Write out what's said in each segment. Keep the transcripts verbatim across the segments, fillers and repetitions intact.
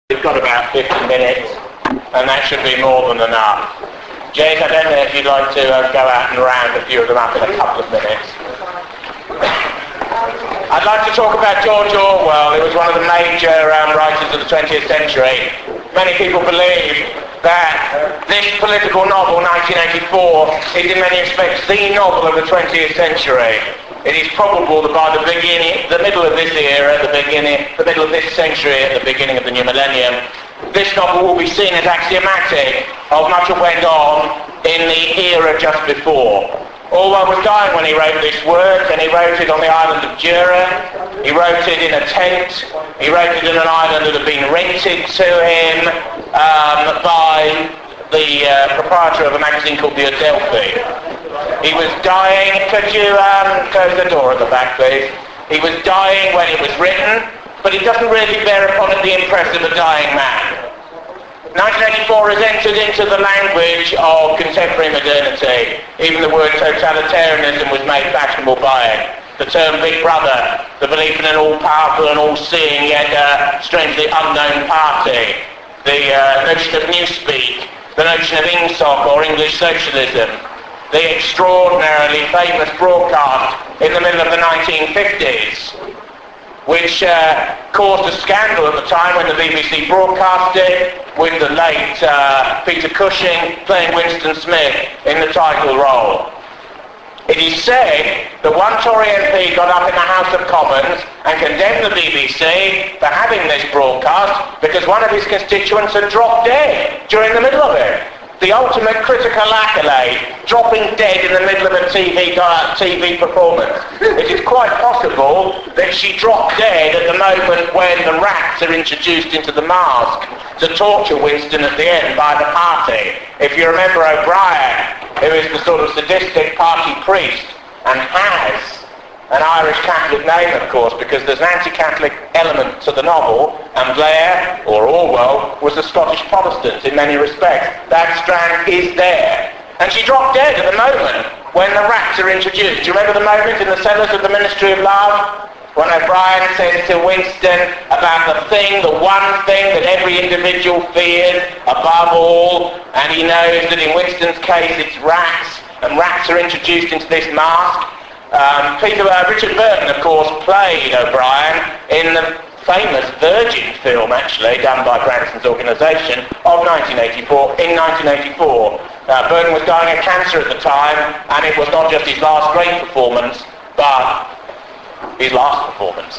We've got about fifty minutes, and that should be more than enough. Jake, I don't know if you'd like to uh, go out and round a few of them up in a couple of minutes. I'd like to talk about George Orwell. He was one of the major um, writers of the twentieth century. Many people believe that this political novel, nineteen eighty-four, is in many respects the novel of the twentieth century. It is probable that by the beginning, the middle of this era, the beginning, the middle of this century, at the beginning of the new millennium, this novel will be seen as axiomatic of much that went on in the era just before. Orwell was dying when he wrote this work, and he wrote it on the island of Jura. He wrote it in a tent. He wrote it in an island that had been rented to him um, by the uh, proprietor of a magazine called the Adelphi. He was dying. Could you um, close the door at the back, please? He was dying when it was written, but it doesn't really bear upon it the impress of a dying man. nineteen eighty-four has entered into the language of contemporary modernity. Even the word totalitarianism was made fashionable by it. The term Big Brother, the belief in an all-powerful and all-seeing yet uh, strangely unknown party, the uh, notion of Newspeak, the notion of INGSOC or English socialism, the extraordinarily famous broadcast in the middle of the nineteen fifties, which uh, caused a scandal at the time when the B B C broadcast it, with the late uh, Peter Cushing playing Winston Smith in the title role. It is said that one Tory M P got up in the House of Commons and condemned the B B C for having this broadcast because one of his constituents had dropped dead during the middle of it. The ultimate critical accolade, dropping dead in the middle of a T V, uh, T V performance. It is quite possible that she dropped dead at the moment when the rats are introduced into the mask to torture Winston at the end by the party. If you remember O'Brien, who is the sort of sadistic party priest and has an Irish Catholic name, of course, because there's an anti-Catholic element to the novel, and Blair, or Orwell, was a Scottish Protestant in many respects. That strand is there. And she dropped dead at the moment when the rats are introduced. Do you remember the moment in the cellars of the Ministry of Love? When O'Brien says to Winston about the thing, the one thing that every individual fears above all, and he knows that in Winston's case it's rats, and rats are introduced into this mask. Um, Peter, uh, Richard Burton, of course, played O'Brien in the famous Virgin film, actually, done by Branson's organisation, of nineteen eighty-four. In nineteen eighty-four, uh, Burton was dying of cancer at the time, and it was not just his last great performance, but his last performance.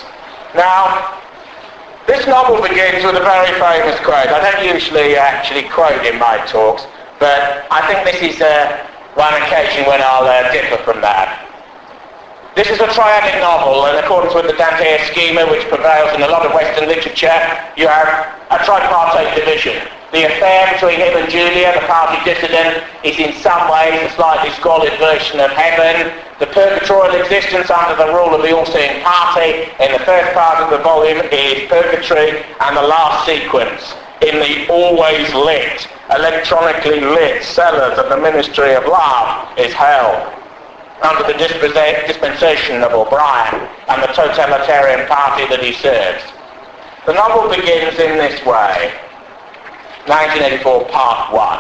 Now, this novel begins with a very famous quote. I don't usually actually quote in my talks, but I think this is uh, one occasion when I'll uh, differ from that. This is a triadic novel, in accordance with the Dantean schema which prevails in a lot of Western literature. You have a tripartite division. The affair between him and Julia, the party dissident, is in some ways a slightly squalid version of heaven. The purgatorial existence under the rule of the all-seeing party in the first part of the volume is purgatory, and the last sequence in the always lit, electronically lit cellars of the Ministry of Love is hell, under the dispensation of O'Brien and the totalitarian party that he serves. The novel begins in this way. nineteen eighty-four, part one.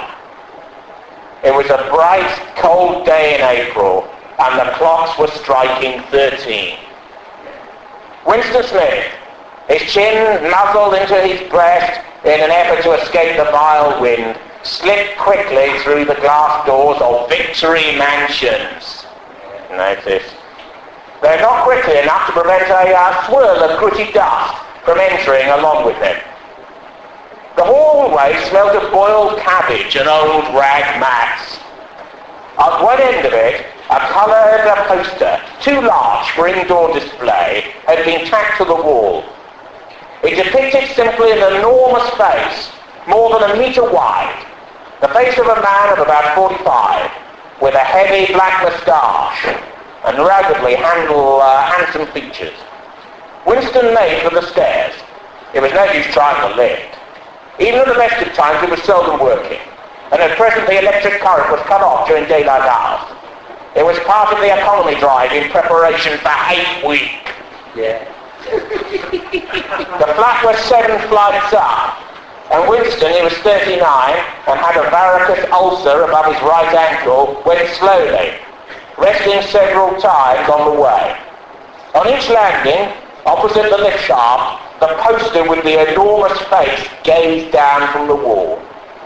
It was a bright, cold day in April, and the clocks were striking thirteen. Winston Smith, his chin nuzzled into his breast in an effort to escape the vile wind, slipped quickly through the glass doors of Victory Mansions. Notice. They're not quickly enough to prevent a uh, swirl of gritty dust from entering along with him. The hallway smelled of boiled cabbage and old rag mats. At one end of it, a coloured poster, too large for indoor display, had been tacked to the wall. It depicted simply an enormous face, more than a metre wide, the face of a man of about forty-five, with a heavy black moustache and ruggedly handle, uh, handsome features. Winston made for the stairs. It was no use trying the lift. Even at the best of times it was seldom working, and at present the electric current was cut off during daylight hours. It was part of the economy drive in preparation for hate week. Yeah. The flat was seven flights up, And Winston, he was thirty-nine and had a varicose ulcer above his right ankle, went slowly, resting several times on the way. On each landing, opposite the lift shaft, the poster with the enormous face gazed down from the wall.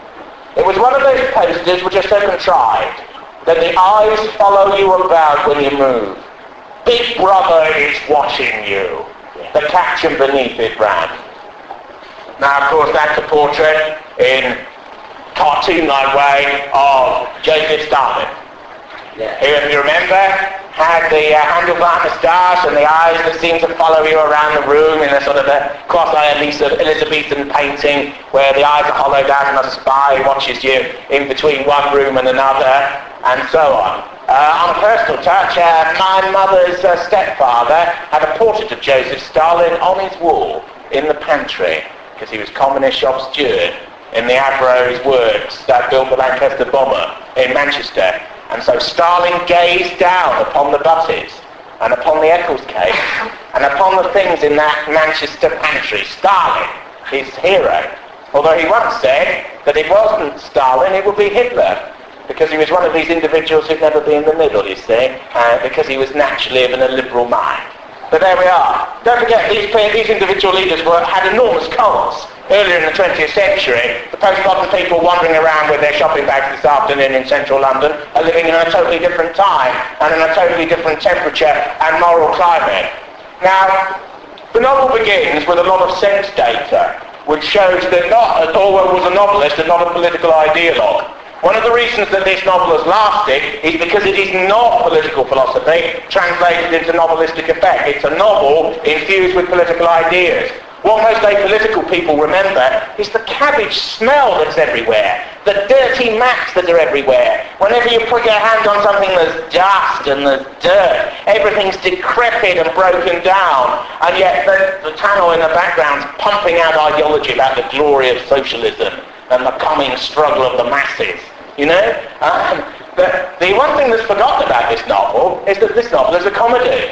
It was one of those posters which are so contrived that the eyes follow you about when you move. Big Brother is watching you. The caption beneath it ran. Now, of course, that's a portrait in cartoon-like way of Joseph Stalin. Yeah. Who, if you remember, had the uh, handlebar moustache and the eyes that seemed to follow you around the room in a sort of a quasi-Elizabethan painting where the eyes are hollowed out and a spy watches you in between one room and another, and so on. Uh, on a personal touch, uh, my mother's uh, stepfather had a portrait of Joseph Stalin on his wall in the pantry because he was communist shop steward in the Avro's works that built the Lancaster bomber in Manchester. And so Stalin gazed down upon the buses and upon the Eccles cake and upon the things in that Manchester pantry. Stalin, his hero. Although he once said that it wasn't Stalin, it would be Hitler, because he was one of these individuals who'd never been in the middle, you see, uh, because he was naturally of an illiberal mind. But there we are. Don't forget, these, these individual leaders were, had enormous cults. Earlier in the twentieth century, the post-modern people wandering around with their shopping bags this afternoon in central London are living in a totally different time and in a totally different temperature and moral climate. Now, the novel begins with a lot of sense data, which shows that not, Orwell was a novelist and not a political ideologue. One of the reasons that this novel has lasted is because it is not political philosophy translated into novelistic effect. It's a novel infused with political ideas. What most apolitical people remember is the cabbage smell that's everywhere, the dirty maps that are everywhere. Whenever you put your hand on something, there's dust and there's dirt. Everything's decrepit and broken down, and yet the, the tunnel in the background's pumping out ideology about the glory of socialism and the coming struggle of the masses. You know? Um, but the one thing that's forgotten about this novel is that this novel is a comedy.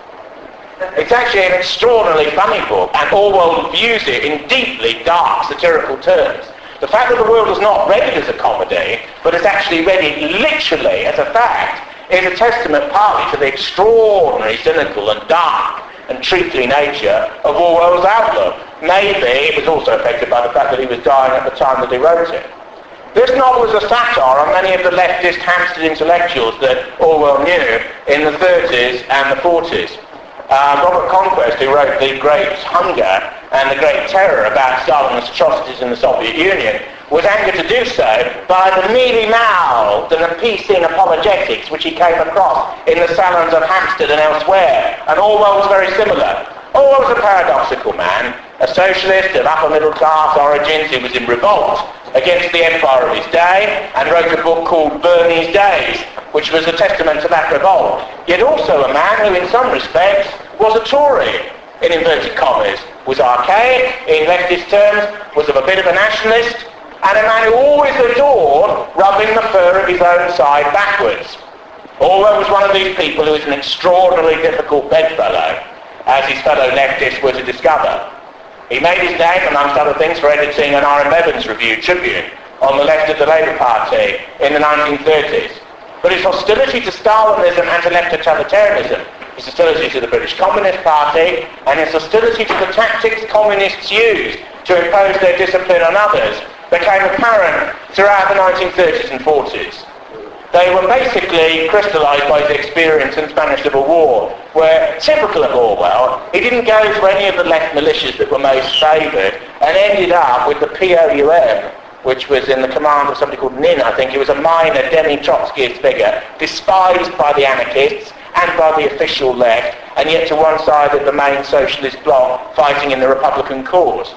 It's actually an extraordinarily funny book, and Orwell views it in deeply dark, satirical terms. The fact that the world has not read it as a comedy, but has actually read it literally as a fact, is a testament partly to the extraordinary, cynical and dark and truthful nature of Orwell's outlook. Maybe it was also affected by the fact that he was dying at the time that he wrote it. This novel is a satire on many of the leftist Hampstead intellectuals that Orwell knew in the thirties and the forties. Uh, Robert Conquest, who wrote The Great Hunger and The Great Terror about Stalin's atrocities in the Soviet Union, was angered to do so by the mealy-mouthed and appeasing apologetics which he came across in the salons of Hampstead and elsewhere. And Orwell was very similar. Orwell was a paradoxical man, a socialist of upper-middle class origins who was in revolt against the empire of his day and wrote a book called Bernie's Days, which was a testament to that revolt. Yet also a man who in some respects was a Tory, in inverted commas, was archaic, in leftist terms, was of a bit of a nationalist, and a man who always adored rubbing the fur of his own side backwards. Orwell was one of these people who was an extraordinarily difficult bedfellow, as his fellow leftists were to discover. He made his name, amongst other things, for editing an R M Evans Review Tribune on the left of the Labour Party in the nineteen thirties. But his hostility to Stalinism and to left totalitarianism, his hostility to the British Communist Party, and his hostility to the tactics communists used to impose their discipline on others, became apparent throughout the nineteen thirties and forties. They were basically crystallised by his experience in the Spanish Civil War, where, typical of Orwell, he didn't go to any of the left militias that were most favoured and ended up with the P O U M, which was in the command of somebody called Nin, I think. He was a minor demi-Trotskyist figure, despised by the anarchists and by the official left, and yet to one side of the main socialist bloc fighting in the Republican cause.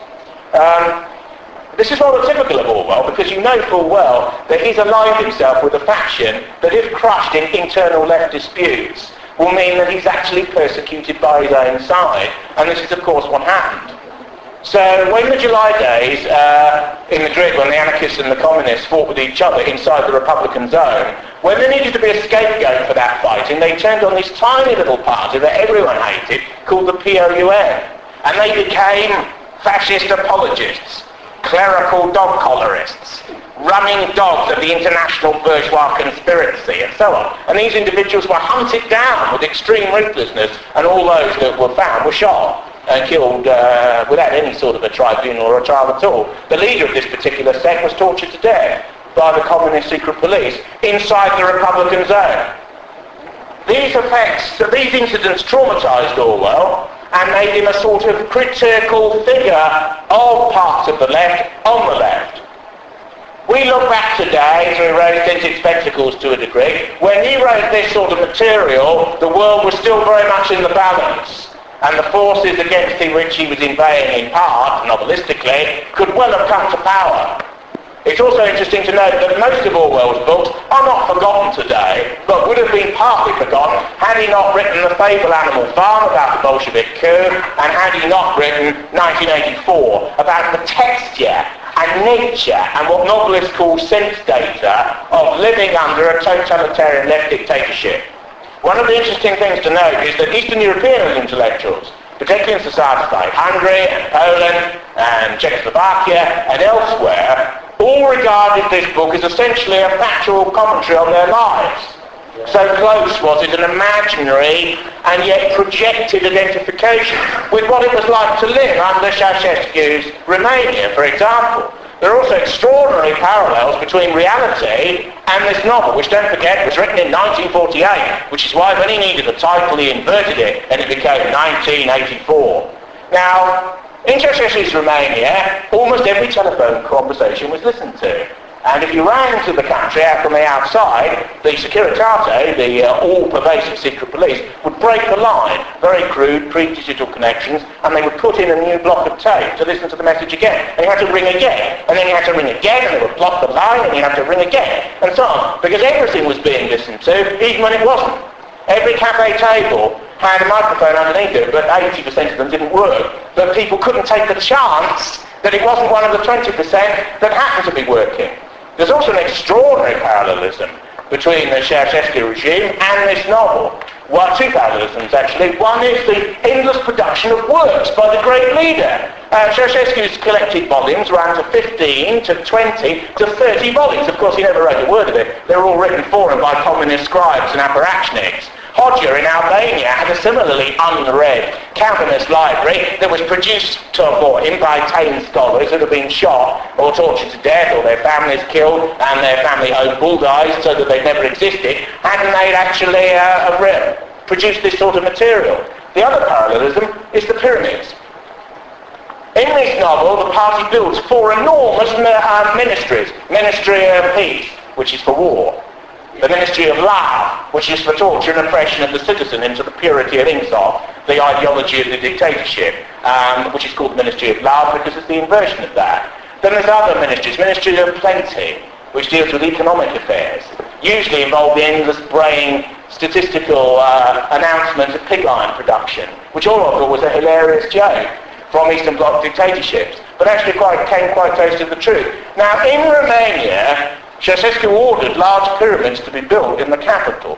Um, This is rather typical of Orwell, because you know full well that he's aligned himself with a faction that, if crushed in internal left disputes, will mean that he's actually persecuted by his own side, and this is of course what happened. So when the July days uh, in Madrid, when the anarchists and the communists fought with each other inside the Republican zone, when there needed to be a scapegoat for that fighting, they turned on this tiny little party that everyone hated called the P O U M, and they became fascist apologists. clerical dog collarists, running dogs of the international bourgeois conspiracy, and so on. And these individuals were hunted down with extreme ruthlessness, and all those that were found were shot and killed uh, without any sort of a tribunal or a trial at all. The leader of this particular sect was tortured to death by the communist secret police inside the Republican zone. These effects, these incidents traumatised Orwell and made him a sort of critical figure of parts of the left on the left. We look back today through rose-tinted spectacles to a degree. When he wrote this sort of material, the world was still very much in the balance, and the forces against which he was inveighing in part, novelistically, could well have come to power. It's also interesting to note that most of Orwell's books are not forgotten today, but would have been partly forgotten had he not written The Fable Animal Farm about the Bolshevik coup, and had he not written nineteen eighty-four about the texture and nature and what novelists call sense data of living under a totalitarian left dictatorship. One of the interesting things to note is that Eastern European intellectuals, particularly in societies like Hungary and Poland and Czechoslovakia and elsewhere, all regarded this book as essentially a factual commentary on their lives. So close was it an imaginary and yet projected identification with what it was like to live under Ceausescu's Romania, for example. There are also extraordinary parallels between reality and this novel, which, don't forget, was written in nineteen forty-eight, which is why when he needed a title he inverted it and it became nineteen eighty-four. Now, in Ceausescu's Romania, almost every telephone conversation was listened to. And if you ran to the country out from the outside, the Securitate, the uh, all-pervasive secret police, would break the line, very crude, pre-digital connections, and they would put in a new block of tape to listen to the message again. And you had to ring again, and then you had to ring again, and they would block the line, and you had to ring again, and so on. Because everything was being listened to, even when it wasn't. Every cafe table had a microphone underneath it, but eighty percent of them didn't work. But people couldn't take the chance that it wasn't one of the twenty percent that happened to be working. There's also an extraordinary parallelism between the Ceausescu regime and this novel. Well, two parallelisms actually. One is the endless production of works by the great leader. Uh, Ceausescu's collected volumes ran to fifteen, to twenty, to thirty volumes. Of course, he never wrote a word of it. They were all written for him by communist scribes and apparatchiks. Hodja in Albania had a similarly unread Calvinist library that was produced for him by tame scholars that had been shot or tortured to death or their families killed and their family home bulldozed so that they'd never existed, hadn't they actually uh, read, produced this sort of material. The other parallelism is the pyramids. In this novel, the party builds four enormous uh, ministries. Ministry of Peace, which is for war. The Ministry of Love, which is for torture and oppression of the citizen into the purity of Insaf, the ideology of the dictatorship, um, which is called the Ministry of Love because it's the inversion of that. Then there's other ministries, Ministry of Plenty, which deals with economic affairs, usually involving endless braying statistical uh, announcements of pig iron production, which all of it was a hilarious joke from Eastern Bloc dictatorships, but actually quite came quite close to the truth. Now, in Romania, Ceausescu ordered large pyramids to be built in the capital.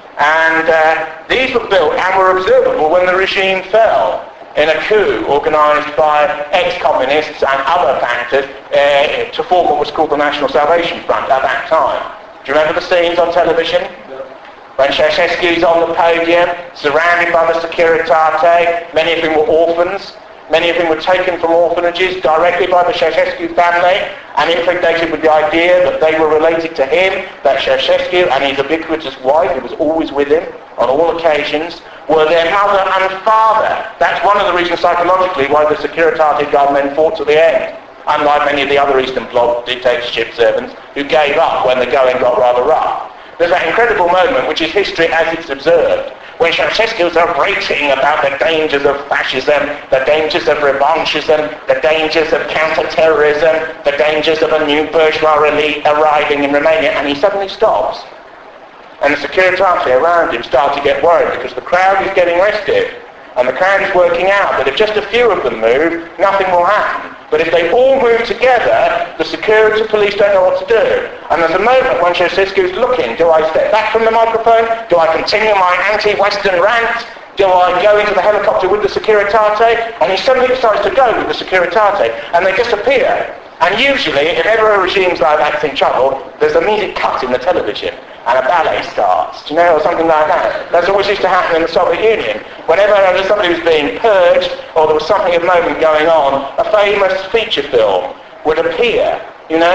And uh, these were built and were observable when the regime fell in a coup organised by ex-communists and other factors uh, to form what was called the National Salvation Front at that time. Do you remember the scenes on television? When Ceausescu's on the podium, surrounded by the Securitate, many of them were orphans. Many of them were taken from orphanages directly by the Ceausescu family and impregnated with the idea that they were related to him, that Ceausescu and his ubiquitous wife, who was always with him on all occasions, were their mother and father. That's one of the reasons psychologically why the Securitate gunmen fought to the end, unlike many of the other Eastern Bloc dictatorship servants who gave up when the going got rather rough. There's that incredible moment which is history as it's observed, when Ceausescu's orating about the dangers of fascism, the dangers of revanchism, the dangers of counter-terrorism, the dangers of a new bourgeois elite arriving in Romania, and he suddenly stops. And the Securitate around him start to get worried because the crowd is getting restive, and the crowd is working out that if just a few of them move, nothing will happen. But if they all move together, the security police don't know what to do. And there's a moment when Ceausescu's looking, do I step back from the microphone? Do I continue my anti-Western rant? Do I go into the helicopter with the Securitate? And he suddenly decides to go with the Securitate, and they disappear. And usually, if ever a regime's like that's in trouble, there's an immediate cut in the television, and a ballet starts, do you know, or something like that. That's always used to happen in the Soviet Union. Whenever somebody was being purged, or there was something of moment going on, a famous feature film would appear, you know,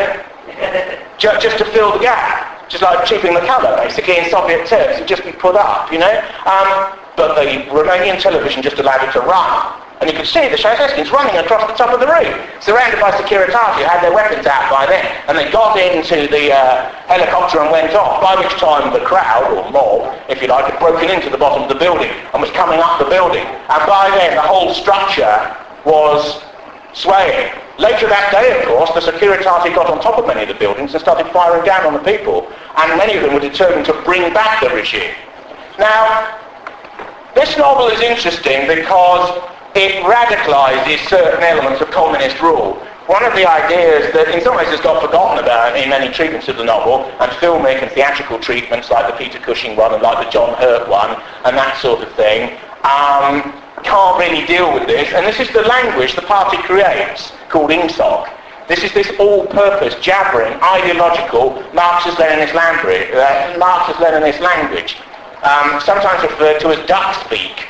just, just to fill the gap. Just like Cheaping the Colour, basically, in Soviet terms. It'd just be put up, you know. Um, but the Romanian television just allowed it to run. And you could see the Ceausescu's running across the top of the roof, surrounded by Securitate who had their weapons out by then. And they got into the uh, helicopter and went off, by which time the crowd, or mob, if you like, had broken into the bottom of the building and was coming up the building. And by then, the whole structure was swaying. Later that day, of course, the Securitate got on top of many of the buildings and started firing down on the people. And many of them were determined to bring back the regime. Now, this novel is interesting because it radicalizes certain elements of communist rule. One of the ideas that in some ways has got forgotten about in many treatments of the novel, and filmic and theatrical treatments like the Peter Cushing one and like the John Hurt one and that sort of thing, um, can't really deal with this. And this is the language the party creates, called INSOC. This is this all-purpose, jabbering, ideological Marxist-Leninist language, uh, Marxist-Leninist language um, sometimes referred to as duck speak.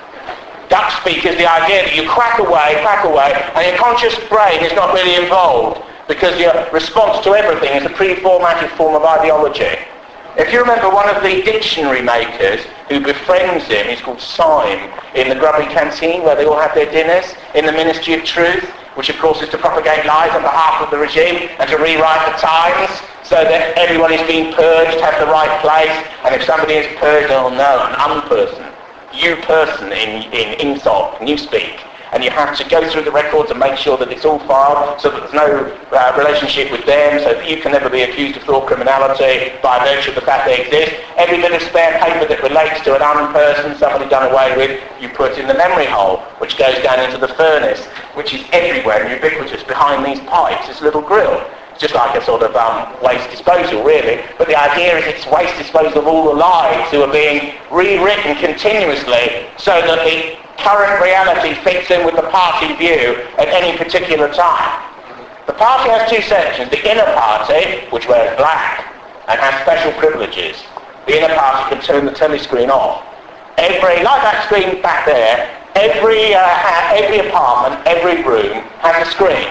Duck speak is the idea that you crack away, crack away, and your conscious brain is not really involved because your response to everything is a pre-formatted form of ideology. If you remember one of the dictionary makers who befriends him, he's called Syme, in the grubby canteen where they all have their dinners, in the Ministry of Truth, which of course is to propagate lies on behalf of the regime and to rewrite the Times so that everyone is being purged, have the right place, and if somebody is purged, oh no, an unperson. You person in, in INSOC, Newspeak, and you have to go through the records and make sure that it's all filed so that there's no uh, relationship with them, so that you can never be accused of thought criminality by virtue of the fact they exist. Every bit of spare paper that relates to an unperson, somebody done away with, you put in the memory hole, which goes down into the furnace, which is everywhere and ubiquitous behind these pipes, this little grill. It's just like a sort of um, waste disposal, really. But the idea is it's waste disposal of all the lives who are being rewritten continuously so that the current reality fits in with the party view at any particular time. The party has two sections. The inner party, which wears black and has special privileges. The inner party can turn the telescreen off. Every, like that screen back there, every, uh, every apartment, every room has a screen.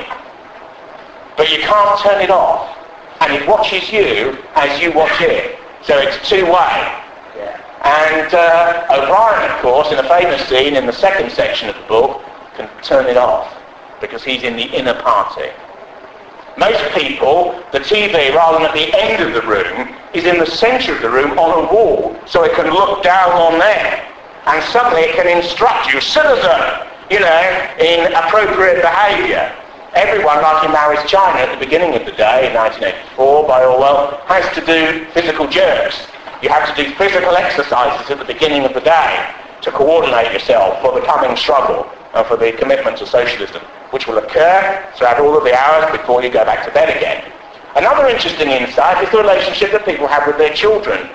But you can't turn it off, and it watches you as you watch it. So it's two-way. Yeah. And uh, O'Brien, of course, in a famous scene in the second section of the book, can turn it off, because he's in the inner party. Most people, the T V, rather than at the end of the room, is in the centre of the room on a wall, so it can look down on there. And suddenly it can instruct you, citizen, you know, in appropriate behaviour. Everyone, like in Maoist China at the beginning of the day, in nineteen eighty-four, by Orwell, has to do physical jerks. You have to do physical exercises at the beginning of the day to coordinate yourself for the coming struggle and for the commitment to socialism, which will occur throughout all of the hours before you go back to bed again. Another interesting insight is the relationship that people have with their children.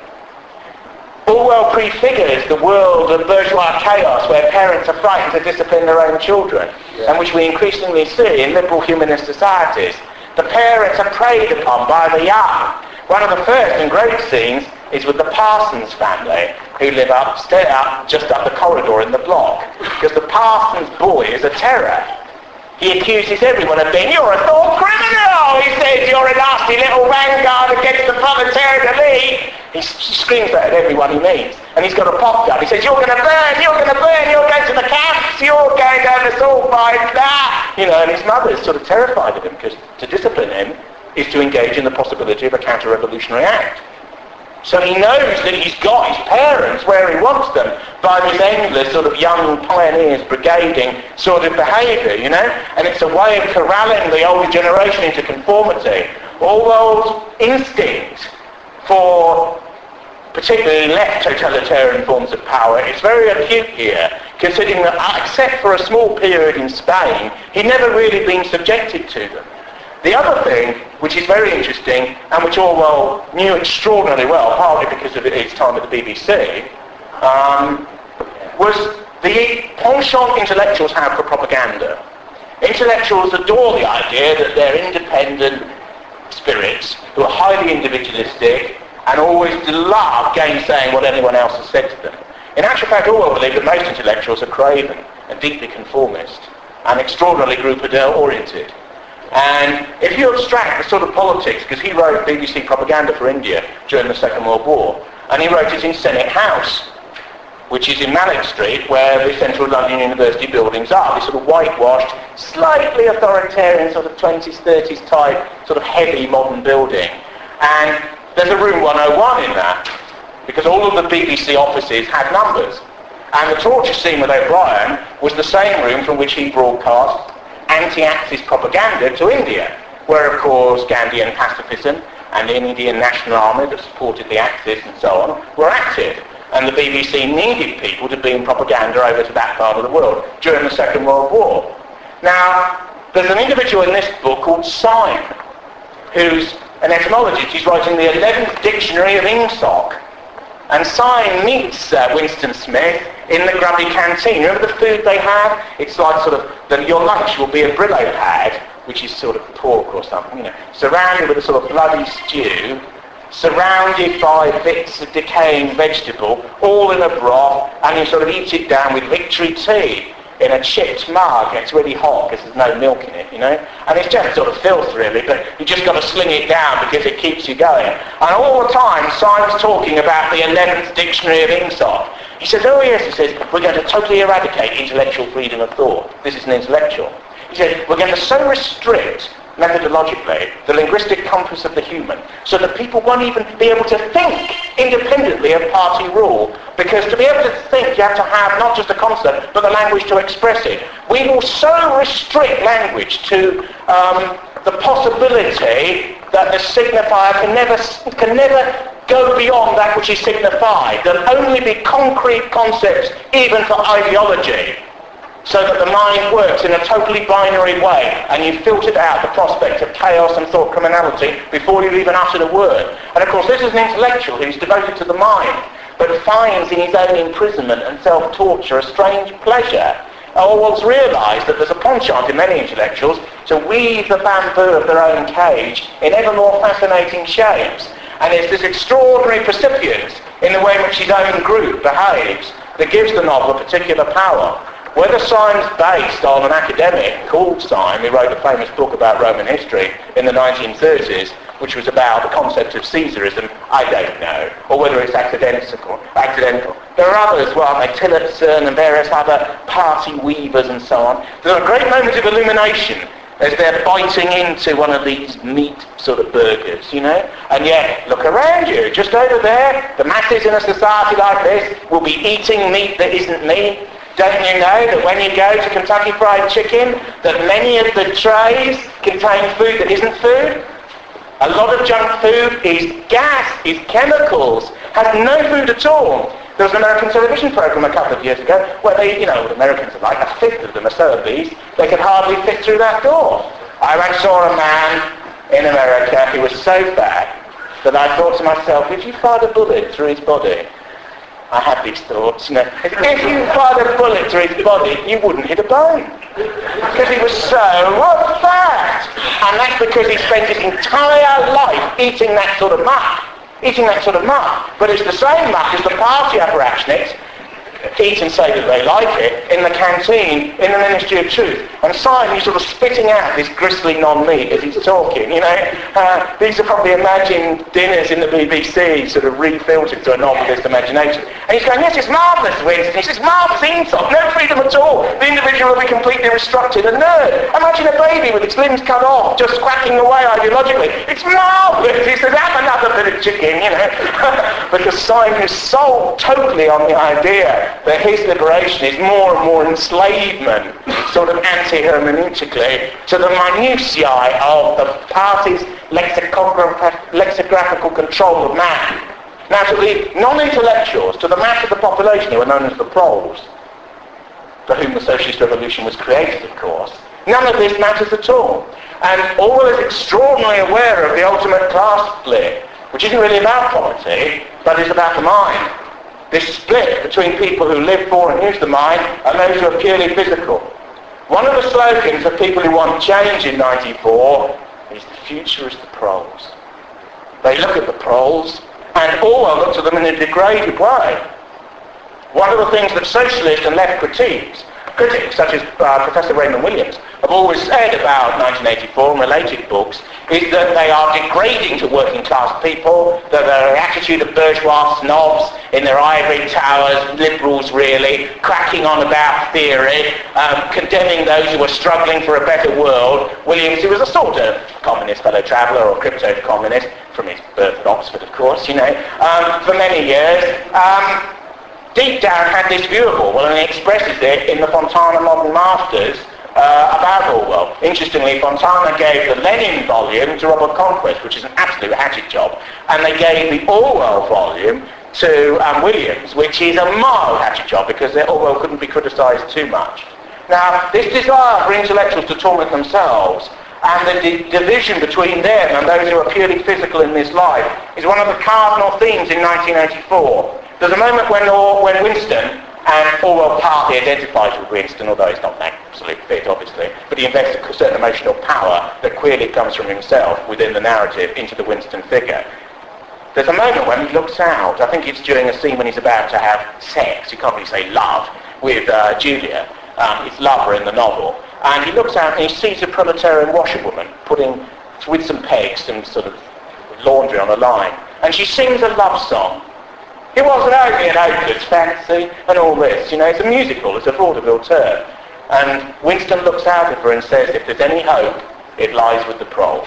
Orwell prefigures the world of bourgeois chaos where parents are frightened to discipline their own children, yeah. and which we increasingly see in liberal humanist societies. The parents are preyed upon by the young. One of the first and great scenes is with the Parsons family, who live upstairs, up, just up the corridor in the block, because the Parsons boy is a terror. He accuses everyone of being, you're a thought criminal! He says, you're a nasty little vanguard against the proletariat elite! He screams that at everyone he meets. And he's got a pop gun. He says, you're going to burn, you're going to burn, you're going to the camps, you're going to have us all by that! You know, and his mother is sort of terrified of him, because to discipline him is to engage in the possibility of a counter-revolutionary act. So he knows that he's got his parents where he wants them by this endless sort of young pioneers brigading sort of behaviour, you know? And it's a way of corralling the older generation into conformity. Orwell's instinct for particularly left totalitarian forms of power is very acute here, considering that except for a small period in Spain, he'd never really been subjected to them. The other thing, which is very interesting, and which Orwell knew extraordinarily well, partly because of his time at the B B C, um, was the penchant intellectuals have for propaganda. Intellectuals adore the idea that they're independent spirits who are highly individualistic and always love gainsaying what anyone else has said to them. In actual fact, all will believe that most intellectuals are craven and deeply conformist and extraordinarily group-oriented. And if you abstract the sort of politics, because he wrote B B C propaganda for India during the Second World War, and he wrote it in Senate House, which is in Malik Street, where the Central London University buildings are, this sort of whitewashed, slightly authoritarian, sort of twenties, thirties type, sort of heavy modern building. And there's a room one oh one in that, because all of the B B C offices had numbers. And the torture scene with O'Brien was the same room from which he broadcast anti-Axis propaganda to India, where of course Gandhian pacifism and the Indian National Army that supported the Axis and so on were active. And the B B C needed people to beam propaganda over to that part of the world during the Second World War. Now, there's an individual in this book called Syme, who's an etymologist. He's writing the eleventh dictionary of Ingsoc. And Syme meets uh, Winston Smith in the grubby canteen. Remember the food they have? It's like sort of, the, your lunch will be a Brillo pad, which is sort of pork or something, you know, surrounded with a sort of bloody stew, surrounded by bits of decaying vegetable, all in a broth, and you sort of eat it down with Victory tea in a chipped mug. It's really hot because there's no milk in it, you know. And it's just sort of filth, really, but you just got to sling it down because it keeps you going. And all the time, Syme's talking about the eleventh dictionary of Ingsoc. He says, oh yes, he says, we're going to totally eradicate intellectual freedom of thought. This is an intellectual. He said, we're going to so restrict methodologically the linguistic compass of the human so that people won't even be able to think independently of party rule, because to be able to think you have to have not just a concept but the language to express it. We will so restrict language to um, the possibility that the signifier can never can never go beyond that which is signified. There'll only be concrete concepts even for ideology, so that the mind works in a totally binary way, and you've filtered out the prospect of chaos and thought criminality before you've even uttered a word. And of course this is an intellectual who's devoted to the mind, but finds in his own imprisonment and self-torture a strange pleasure, or wants realised that there's a penchant in many intellectuals to weave the bamboo of their own cage in ever more fascinating shapes. And it's this extraordinary percipience in the way in which his own group behaves that gives the novel a particular power. Whether Syme's based on an academic called Syme, who wrote a famous book about Roman history in the nineteen thirties, which was about the concept of Caesarism, I don't know. Or whether it's accidental. accidental. There are others, well, aren't they? Tillotson and various other party weavers and so on. There are great moments of illumination as they're biting into one of these meat sort of burgers, you know? And yet, look around you, just over there, the masses in a society like this will be eating meat that isn't meat. Don't you know that when you go to Kentucky Fried Chicken, that many of the trays contain food that isn't food? A lot of junk food is gas, is chemicals, has no food at all. There was an American television program a couple of years ago where they, you know, what Americans are like, a fifth of them are so obese, they could hardly fit through that door. I once saw a man in America who was so fat that I thought to myself, if you fired a bullet through his body, I had these thoughts, you know, if you fired a bullet through his body, you wouldn't hit a bone. Because he was so fat. And that's because he spent his entire life eating that sort of muck. Eating that sort of muck. But it's the same muck as the party apparatchiks eat and say that they like it in the canteen in the Ministry of Truth. And Syme, he's sort of spitting out this gristly non-meat as he's talking, you know. Uh, these are probably imagined dinners in the B B C, sort of refiltered to a novelist imagination. And he's going, yes, it's marvellous, Winston. He says, marvellous Ingsoc, no freedom at all. The individual will be completely restructured. A nerd. Imagine a baby with its limbs cut off, just quacking away ideologically. It's marvellous. He says, have another bit of chicken, you know. Because Syme is sold totally on the idea that his liberation is more and more enslavement, sort of anti-hermeneutically, to the minutiae of the party's lexicograph- lexicographical control of man. Now, to the non-intellectuals, to the mass of the population who are known as the proles, for whom the socialist revolution was created, of course, none of this matters at all. And all is extraordinarily aware of the ultimate class split, which isn't really about property, but is about the mind. This split between people who live for and use the mind and those who are purely physical. One of the slogans for people who want change in ninety-four is the future is the proles. They look at the proles, and Orwell looks at them in a degraded way. One of the things that socialist and left critiques, critics such as uh, Professor Raymond Williams, have always said about nineteen eighty-four and related books is that they are degrading to working class people, that they're an attitude of bourgeois snobs in their ivory towers, liberals really, cracking on about theory, um, condemning those who are struggling for a better world. Williams, who was a sort of communist fellow traveller or crypto-communist, from his birth at Oxford of course, you know, um, for many years, um, deep down had this view of Orwell, and he expresses it in the Fontana Modern Masters uh, about Orwell. Interestingly, Fontana gave the Lenin volume to Robert Conquest, which is an absolute hatchet job, and they gave the Orwell volume to um, Williams, which is a mild hatchet job because Orwell couldn't be criticised too much. Now, this desire for intellectuals to torment themselves and the di- division between them and those who are purely physical in this life is one of the cardinal themes in nineteen eighty-four. There's a moment when, or, when Winston, and Orwell partly identifies with Winston, although he's not an absolute fit, obviously, but he invests a certain emotional power that clearly comes from himself within the narrative into the Winston figure. There's a moment when he looks out, I think it's during a scene when he's about to have sex, you can't really say love, with uh, Julia, um, his lover in the novel, and he looks out and he sees a proletarian washerwoman putting, with some pegs, some sort of laundry on a line, and she sings a love song. It wasn't only an hopeless fantasy and all this, you know, it's a musical, it's a vaudeville turn. And Winston looks out at her and says, if there's any hope, it lies with the proles.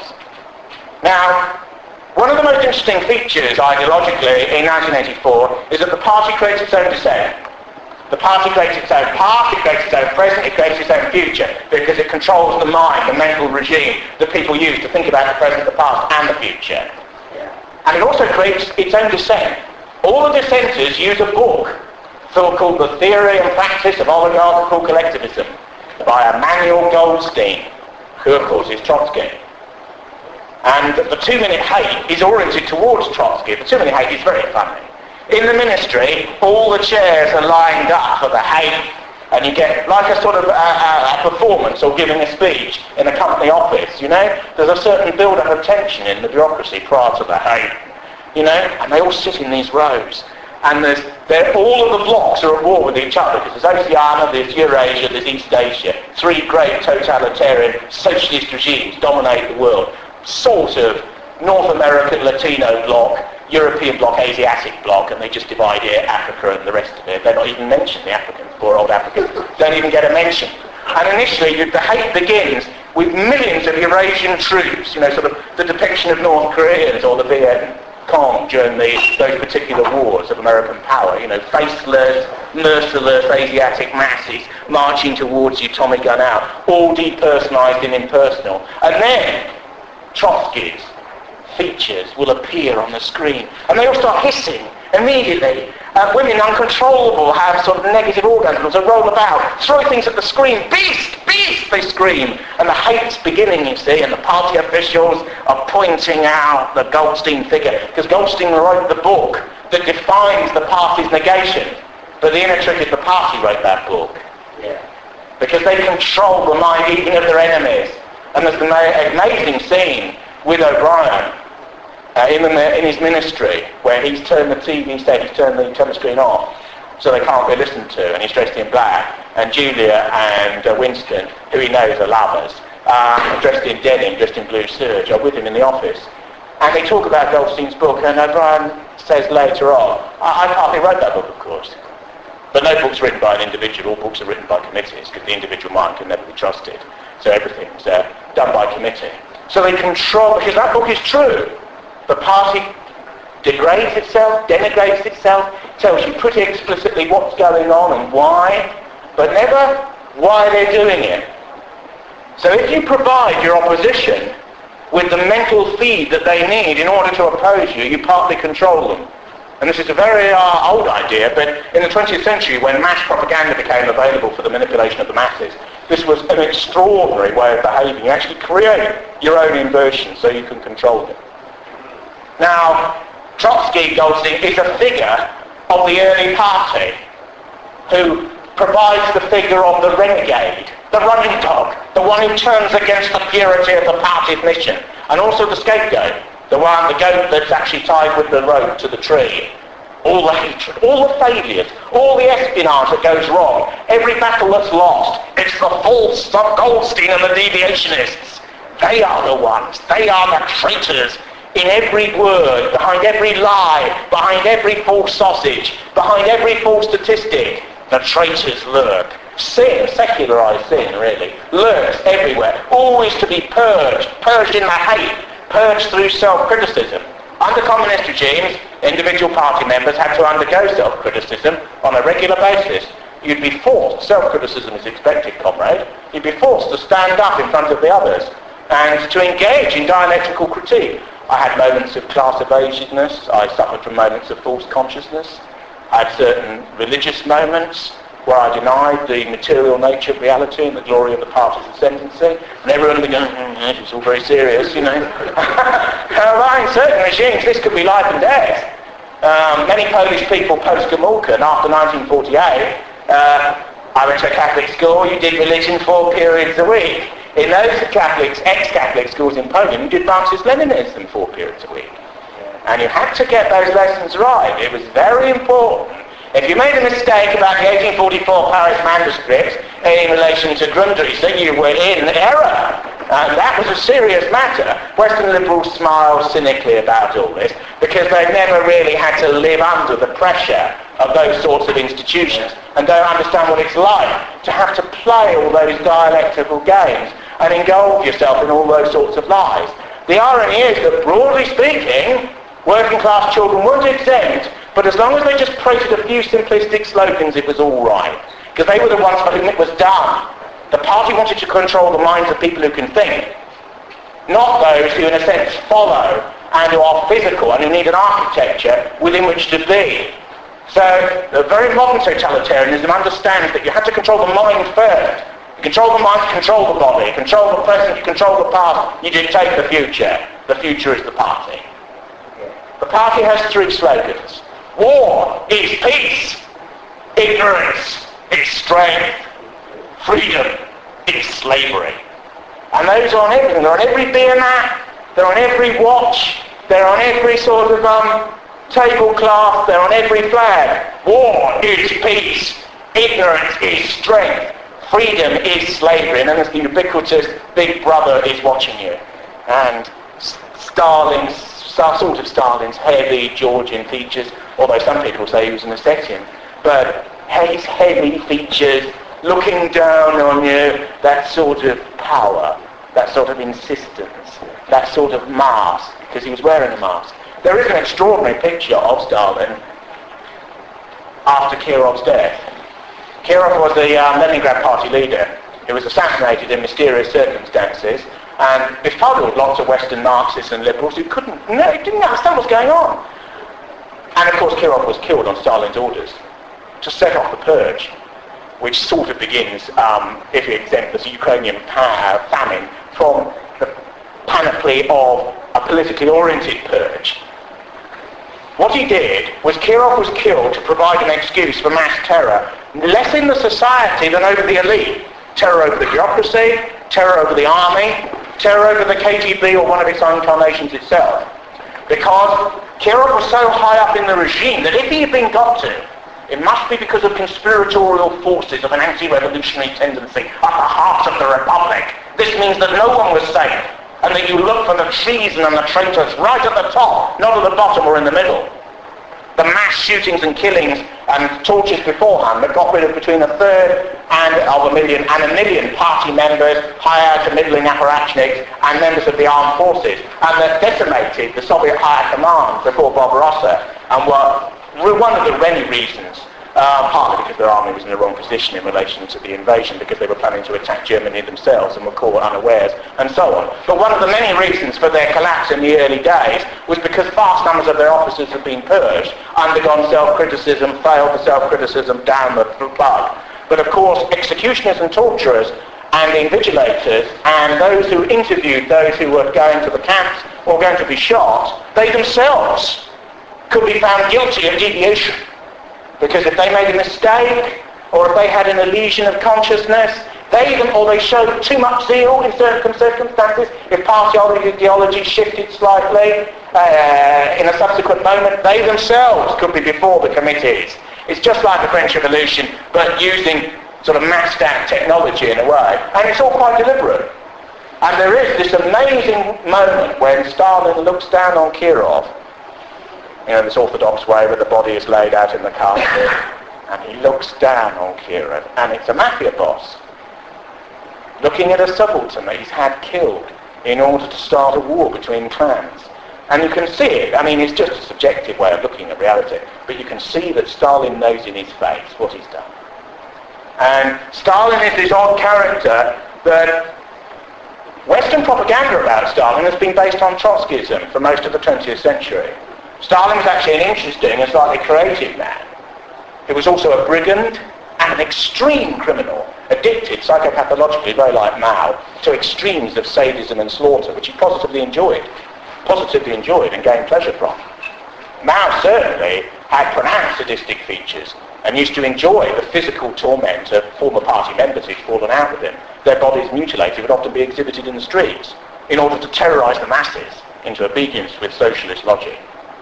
Now, one of the most interesting features ideologically in nineteen eighty-four is that the party creates its own dissent. The party creates its own past, it creates its own present, it creates its own future, because it controls the mind, the mental regime that people use to think about the present, the past, and the future. And it also creates its own dissent. All the dissenters use a book called The Theory and Practice of Oligarchical Collectivism by Emmanuel Goldstein, who of course is Trotsky. And the two-minute hate is oriented towards Trotsky. The two-minute hate is very funny. In the ministry, all the chairs are lined up for the hate, and you get like a sort of a, a, a performance or giving a speech in a company office, you know? There's a certain build-up of tension in the bureaucracy prior to the hate. You know, and they all sit in these rows. And there's, all of the blocks are at war with each other, because there's Oceania, there's Eurasia, there's East Asia. Three great totalitarian socialist regimes dominate the world. Sort of North American Latino bloc, European bloc, Asiatic bloc, and they just divide here, Africa and the rest of it. They're not even mentioned, the Africans, poor old Africans, don't even get a mention. And initially the hate begins with millions of Eurasian troops, you know, sort of the depiction of North Koreans or the Vietnam Kong during the, those particular wars of American power, you know, faceless, merciless Asiatic masses marching towards you, Tommy gun out, all depersonalised and impersonal. And then Trotsky's features will appear on the screen, and they all start hissing immediately. Uh, women, uncontrollable, have sort of negative orgasms, they roll about, throw things at the screen, beast, beast, they scream. And the hate's beginning, you see, and the party officials are pointing out the Goldstein figure, because Goldstein wrote the book that defines the party's negation. But the inner trick is the party wrote that book. Yeah. Because they control the mind even of their enemies. And there's an amazing scene with O'Brien, Uh, in, the, in his ministry, where he's turned the T V set, he's turned the telescreen off, so they can't be listened to, and he's dressed in black, and Julia and uh, Winston, who he knows are lovers, um, dressed in denim, dressed in blue serge, are with him in the office. And they talk about Goldstein's book, and O'Brien says later on, I, I hardly wrote that book, of course. But no book's written by an individual, all books are written by committees, because the individual mind can never be trusted. So everything's uh, done by committee. So they control, because that book is true. The party degrades itself, denigrates itself, tells you pretty explicitly what's going on and why, but never why they're doing it. So if you provide your opposition with the mental feed that they need in order to oppose you, you partly control them. And this is a very uh, old idea, but in the twentieth century, when mass propaganda became available for the manipulation of the masses, this was an extraordinary way of behaving. You actually create your own inversion so you can control them. Now, Trotsky, Goldstein, is a figure of the early party who provides the figure of the renegade, the running dog, the one who turns against the purity of the party's mission, and also the scapegoat, the one, the goat that's actually tied with the rope to the tree. All the hatred, all the failures, all the espionage that goes wrong, every battle that's lost. It's the false, the Goldstein and the deviationists. They are the ones, they are the traitors in every word, behind every lie, behind every false sausage, behind every false statistic. The traitors lurk. Sin, secularized sin really, lurks everywhere, always to be purged, purged in the hate, purged through self-criticism. Under communist regimes, individual party members had to undergo self-criticism on a regular basis. You'd be forced, self-criticism is expected, comrade, you'd be forced to stand up in front of the others and to engage in dialectical critique. I had moments of class evasiveness, I suffered from moments of false consciousness, I had certain religious moments where I denied the material nature of reality and the glory of the party's ascendancy, and everyone would be going, mm, it's all very serious, you know. Well, in certain regimes, this could be life and death. Um, many Polish people post-Gomulka, and after nineteen forty-eight, uh, I went to a Catholic school, you did religion four periods a week. In those Catholics, ex-Catholic schools in Poland, you did Marxist-Leninism four periods a week. And you had to get those lessons right. It was very important. If you made a mistake about the eighteen forty-four Paris manuscript in relation to Grundrisse, you were in error. And that was a serious matter. Western liberals smile cynically about all this because they've never really had to live under the pressure of those sorts of institutions and don't understand what it's like to have to play all those dialectical games and engulf yourself in all those sorts of lies. The irony is that, broadly speaking, working class children weren't exempt, but as long as they just prated a few simplistic slogans, it was all right. Because they were the ones for whom it was done. The party wanted to control the minds of people who can think, not those who in a sense follow and who are physical and who need an architecture within which to be. So the very modern totalitarianism understands that you have to control the mind first. You control the mind, you control the body, you control the present, you control the past, you dictate the future. The future is the party. The party has three slogans. War is peace. Ignorance is strength. Freedom is slavery. And those are on everything. They're on every beer mat. They're on every watch. They're on every sort of um, tablecloth. They're on every flag. War is peace. Ignorance is strength. Freedom is slavery. And then there's the ubiquitous Big Brother is watching you. And Stalin's, sort of Stalin's heavy Georgian features, although some people say he was an Ossetian. But his heavy features, looking down on you, that sort of power, that sort of insistence, that sort of mask, because he was wearing a mask. There is an extraordinary picture of Stalin after Kirov's death. Kirov was the um, Leningrad party leader. He was assassinated in mysterious circumstances, and it's partly with lots of Western Marxists and liberals who couldn't, no, didn't understand what's going on. And of course Kirov was killed on Stalin's orders to set off the purge, which sort of begins, um, if you exempt the Ukrainian pa- famine, from the panoply of a politically oriented purge. What he did was Kirov was killed to provide an excuse for mass terror, less in the society than over the elite. Terror over the bureaucracy, terror over the army, terror over the K G B or one of its incarnations itself. Because Kirov was so high up in the regime that if he had been got to, it must be because of conspiratorial forces of an anti-revolutionary tendency at the heart of the Republic. This means that no one was safe, and that you look for the treason and the traitors right at the top, not at the bottom or in the middle. The mass shootings and killings and tortures beforehand that got rid of between a third and of a million and a million party members, higher to middling apparatchiks, and members of the armed forces, and that decimated the Soviet higher command before Barbarossa, and were one of the many reasons, uh, partly because their army was in the wrong position in relation to the invasion, because they were planning to attack Germany themselves and were caught unawares, and so on. But one of the many reasons for their collapse in the early days was because vast numbers of their officers had been purged, undergone self-criticism, failed the self-criticism, down the plug. But of course, executioners and torturers and invigilators and those who interviewed those who were going to the camps or going to be shot, they themselves could be found guilty of deviation. Because if they made a mistake, or if they had an illusion of consciousness, They even, or they showed too much zeal in certain circumstances, if party ideology shifted slightly uh, in a subsequent moment, they themselves could be before the committees. It's just like the French Revolution, but using sort of massed out technology in a way. And it's all quite deliberate. And there is this amazing moment when Stalin looks down on Kirov, you know, this orthodox way where the body is laid out in the casket, and he looks down on Kirov, and it's a mafia boss looking at a subaltern that he's had killed in order to start a war between clans. And you can see it. I mean, it's just a subjective way of looking at reality, but you can see that Stalin knows in his face what he's done. And Stalin is this odd character that Western propaganda about Stalin has been based on Trotskyism for most of the twentieth century. Stalin was actually an interesting and slightly creative man. He was also a brigand and an extreme criminal, addicted psychopathologically, very like Mao, to extremes of sadism and slaughter, which he positively enjoyed, positively enjoyed and gained pleasure from. Mao certainly had pronounced sadistic features and used to enjoy the physical torment of former party members who'd fallen out with him. Their bodies mutilated would often be exhibited in the streets in order to terrorise the masses into obedience with socialist logic.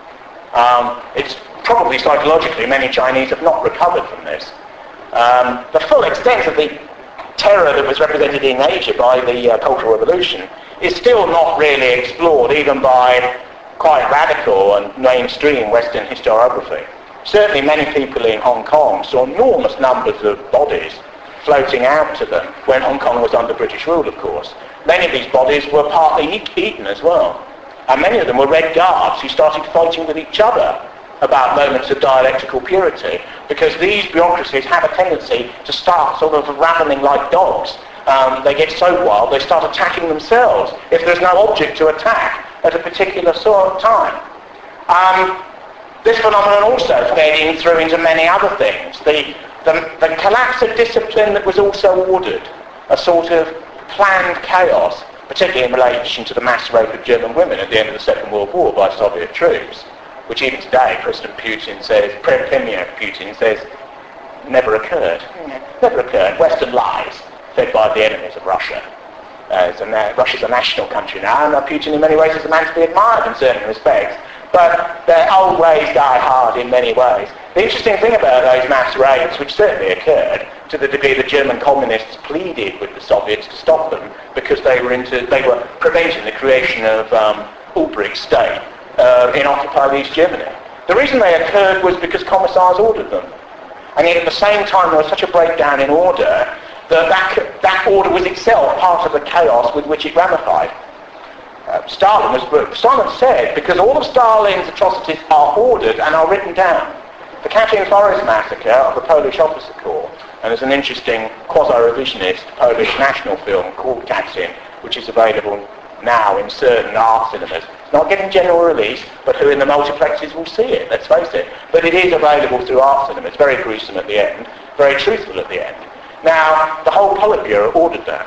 Um, it's probably psychologically many Chinese have not recovered from this. Um, the full extent of the terror that was represented in Asia by the uh, Cultural Revolution is still not really explored, even by quite radical and mainstream Western historiography. Certainly many people in Hong Kong saw enormous numbers of bodies floating out to them when Hong Kong was under British rule, of course. Many of these bodies were partly eaten as well. And many of them were Red Guards who started fighting with each other about moments of dialectical purity, because these bureaucracies have a tendency to start sort of ravening like dogs. Um, they get so wild they start attacking themselves if there's no object to attack at a particular sort of time. Um, this phenomenon also fed in through into many other things. The, the, the collapse of discipline that was also ordered, a sort of planned chaos, particularly in relation to the mass rape of German women at the end of the Second World War by Soviet troops, which even today President Putin says, Premier Putin says, never occurred. Never occurred. Western lies, fed by the enemies of Russia. Uh, so now, Russia's a national country now, and Putin in many ways is a man to be admired in certain respects. But their old ways die hard in many ways. The interesting thing about those mass rapes, which certainly occurred, to the degree the German communists pleaded with the Soviets to stop them because they were into, they were preventing the creation of um, Ulbricht state uh, in occupied East Germany. The reason they occurred was because commissars ordered them. And yet at the same time there was such a breakdown in order that that, that order was itself part of the chaos with which it ramified. Uh, Stalin was, Stalin said, because all of Stalin's atrocities are ordered and are written down. The Katyn Forest massacre of the Polish officer corps, and there's an interesting quasi-revisionist Polish national film called Katyn, which is available now in certain art cinemas. It's not getting general release, but who in the multiplexes will see it, let's face it. But it is available through art cinemas. Very gruesome at the end, very truthful at the end. Now, the whole Politburo ordered that.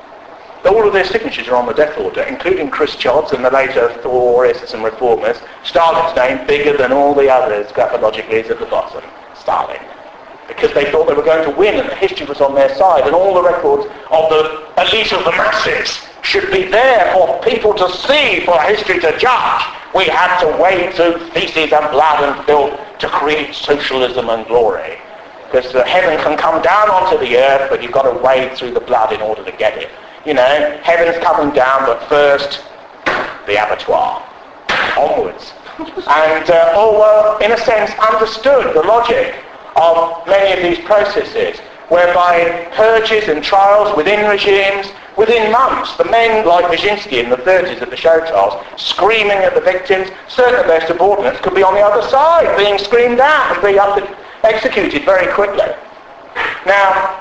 All of their signatures are on the death order, including Khrushchev's and the later Thaurists and reformers. Stalin's name, bigger than all the others, graphologically, is at the bottom. Stalin. Because they thought they were going to win and the history was on their side, and all the records of the elite of the masses should be there for people to see, for history to judge. We had to wade through feces and blood and filth to create socialism and glory. Because the heaven can come down onto the earth, but you've got to wade through the blood in order to get it. You know, heaven's coming down, but first, the abattoir. Onwards. And uh, all were, in a sense, understood the logic of many of these processes, whereby purges and trials within regimes, within months, the men like Wyszynski in the thirties at the show trials, screaming at the victims, certain of their subordinates could be on the other side, being screamed at and being executed very quickly. Now,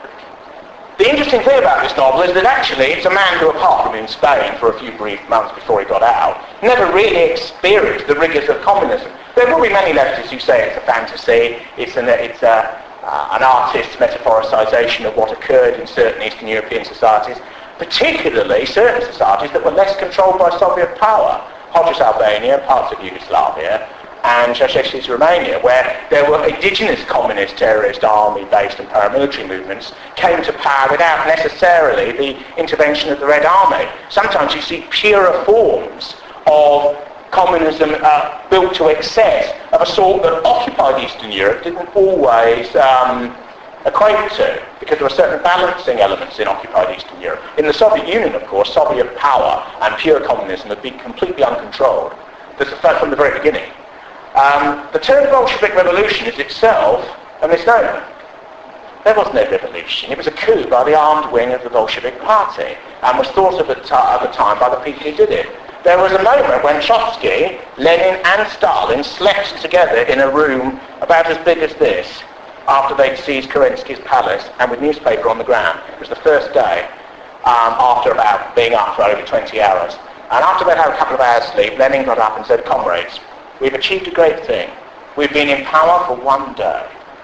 the interesting thing about this novel is that actually it's a man who, apart from in Spain for a few brief months before he got out, never really experienced the rigours of communism. There will be many leftists who say it's a fantasy, it's an, it's a, uh, an artist's metaphorisation of what occurred in certain Eastern European societies, particularly certain societies that were less controlled by Soviet power. Hodges Albania, parts of Yugoslavia, and Ceausescu's Romania, where there were indigenous communist terrorist army-based and paramilitary movements came to power without necessarily the intervention of the Red Army. Sometimes you see purer forms of communism uh, built to excess of a sort that occupied Eastern Europe didn't always um, equate to, because there were certain balancing elements in occupied Eastern Europe. In the Soviet Union, of course, Soviet power and pure communism had been completely uncontrolled. This is from the very beginning. Um, the term Bolshevik Revolution is itself a misnomer. There was no revolution. It was a coup by the armed wing of the Bolshevik Party, and was thought of at the time by the people who did it. There was a moment when Trotsky, Lenin and Stalin slept together in a room about as big as this after they'd seized Kerensky's palace, and with newspaper on the ground. It was the first day um, after about being up for over twenty hours. And after they'd had a couple of hours sleep, Lenin got up and said, "Comrades, we've achieved a great thing. We've been in power for one day."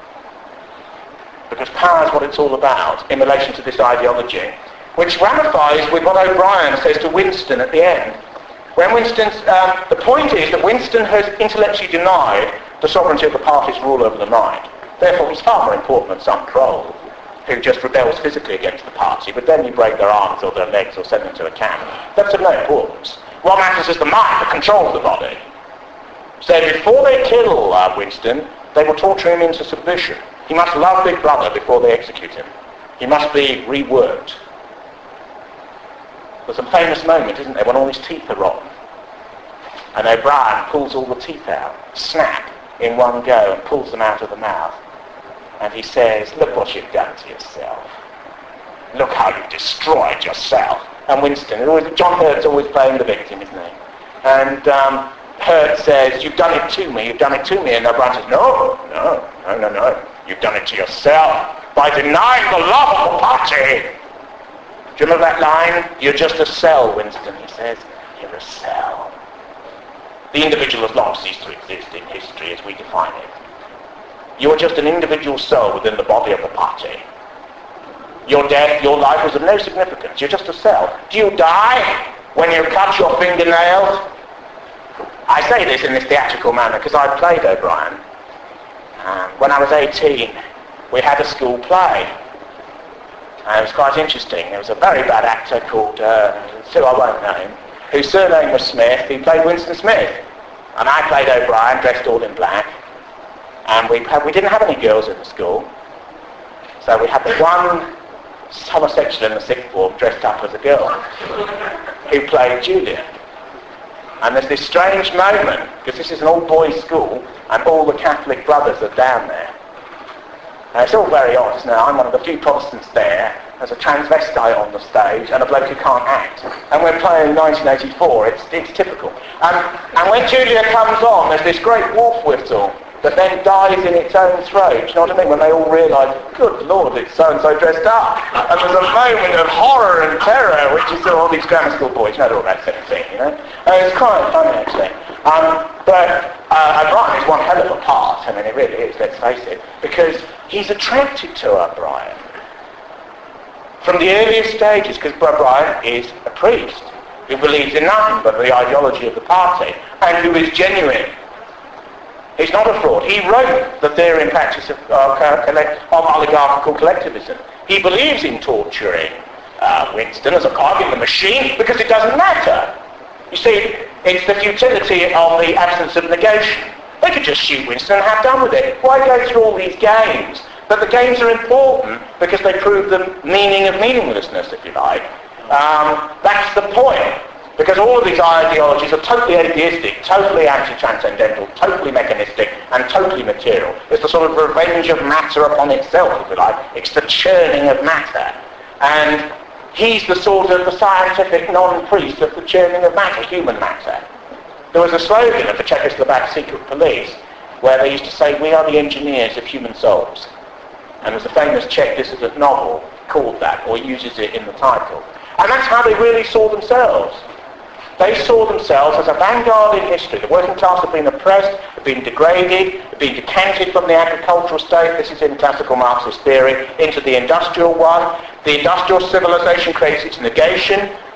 Because power is what it's all about in relation to this ideology, which ramifies with what O'Brien says to Winston at the end. When Winston's, um, the point is that Winston has intellectually denied the sovereignty of the party's rule over the mind. Therefore, he's far more important than some troll who just rebels physically against the party, but then you break their arms or their legs or send them to a camp. That's of no importance. What matters is the mind that controls the body. So before they kill uh, Winston, they will torture him into submission. He must love Big Brother before they execute him. He must be reworked. There's a famous moment, isn't there, when all his teeth are rotten. And O'Brien pulls all the teeth out, snap, in one go, and pulls them out of the mouth. And he says, "Look what you've done to yourself. Look how you've destroyed yourself." And Winston, always, John Hurt's always playing the victim, isn't he? And um, Hurt says, "You've done it to me, you've done it to me." And O'Brien says, "No, no, no, no, no. You've done it to yourself by denying the love of the party." Do you remember that line? "You're just a cell, Winston," he says. You're a cell. The individual has long ceased to exist in history as we define it. You're just an individual soul within the body of the party. Your death, your life was of no significance. You're just a cell. Do you die when you cut your fingernails? I say this in this theatrical manner because I played O'Brien. Um, when I was eighteen, we had a school play. And it was quite interesting. There was a very bad actor called, uh, who I won't name, whose surname was Smith. He played Winston Smith. And I played O'Brien, dressed all in black. And we, had, we didn't have any girls in the school. So we had the one homosexual in the sixth form dressed up as a girl who played Julia. And there's this strange moment, because this is an all-boys school, and all the Catholic brothers are down there. Now, it's all very odd, isn't it? I'm one of the few Protestants there. There's a transvestite on the stage and a bloke who can't act. And we're playing nineteen eighty-four. It's, it's typical. And, and when Julia comes on, there's this great wolf whistle that then dies in its own throat. Do you know what I mean? When they all realise, good Lord, it's so-and-so dressed up. And there's a moment of horror and terror, which is all these grammar school boys, you know, they're all about seventeen, you know? And it's quite funny, actually. Um, but uh, O'Brien is one hell of a part. I mean, it really is, let's face it. Because he's attracted to O'Brien from the earliest stages, because O'Brien is a priest who believes in nothing but the ideology of the party and who is genuine. He's not a fraud. He wrote the theory and practice of, uh, of oligarchical collectivism. He believes in torturing uh, Winston as a cog in the machine because it doesn't matter. You see, it's the futility of the absence of negation. They could just shoot Winston and have done with it. Why go through all these games? But the games are important because they prove the meaning of meaninglessness, if you like. Um, that's the point. Because all of these ideologies are totally atheistic, totally anti-transcendental, totally mechanistic, and totally material. It's the sort of revenge of matter upon itself, if you like. It's the churning of matter. And he's the sort of the scientific non-priest of the churning of matter, human matter. There was a slogan of the Czechoslovak secret police where they used to say, "We are the engineers of human souls." And there's a famous Czech dissident novel called that, or uses it in the title. And that's how they really saw themselves. They saw themselves as a vanguard in history. The working class had been oppressed, had been degraded, had been decanted from the agricultural state, this is in classical Marxist theory, into the industrial one. The industrial civilization creates its negation,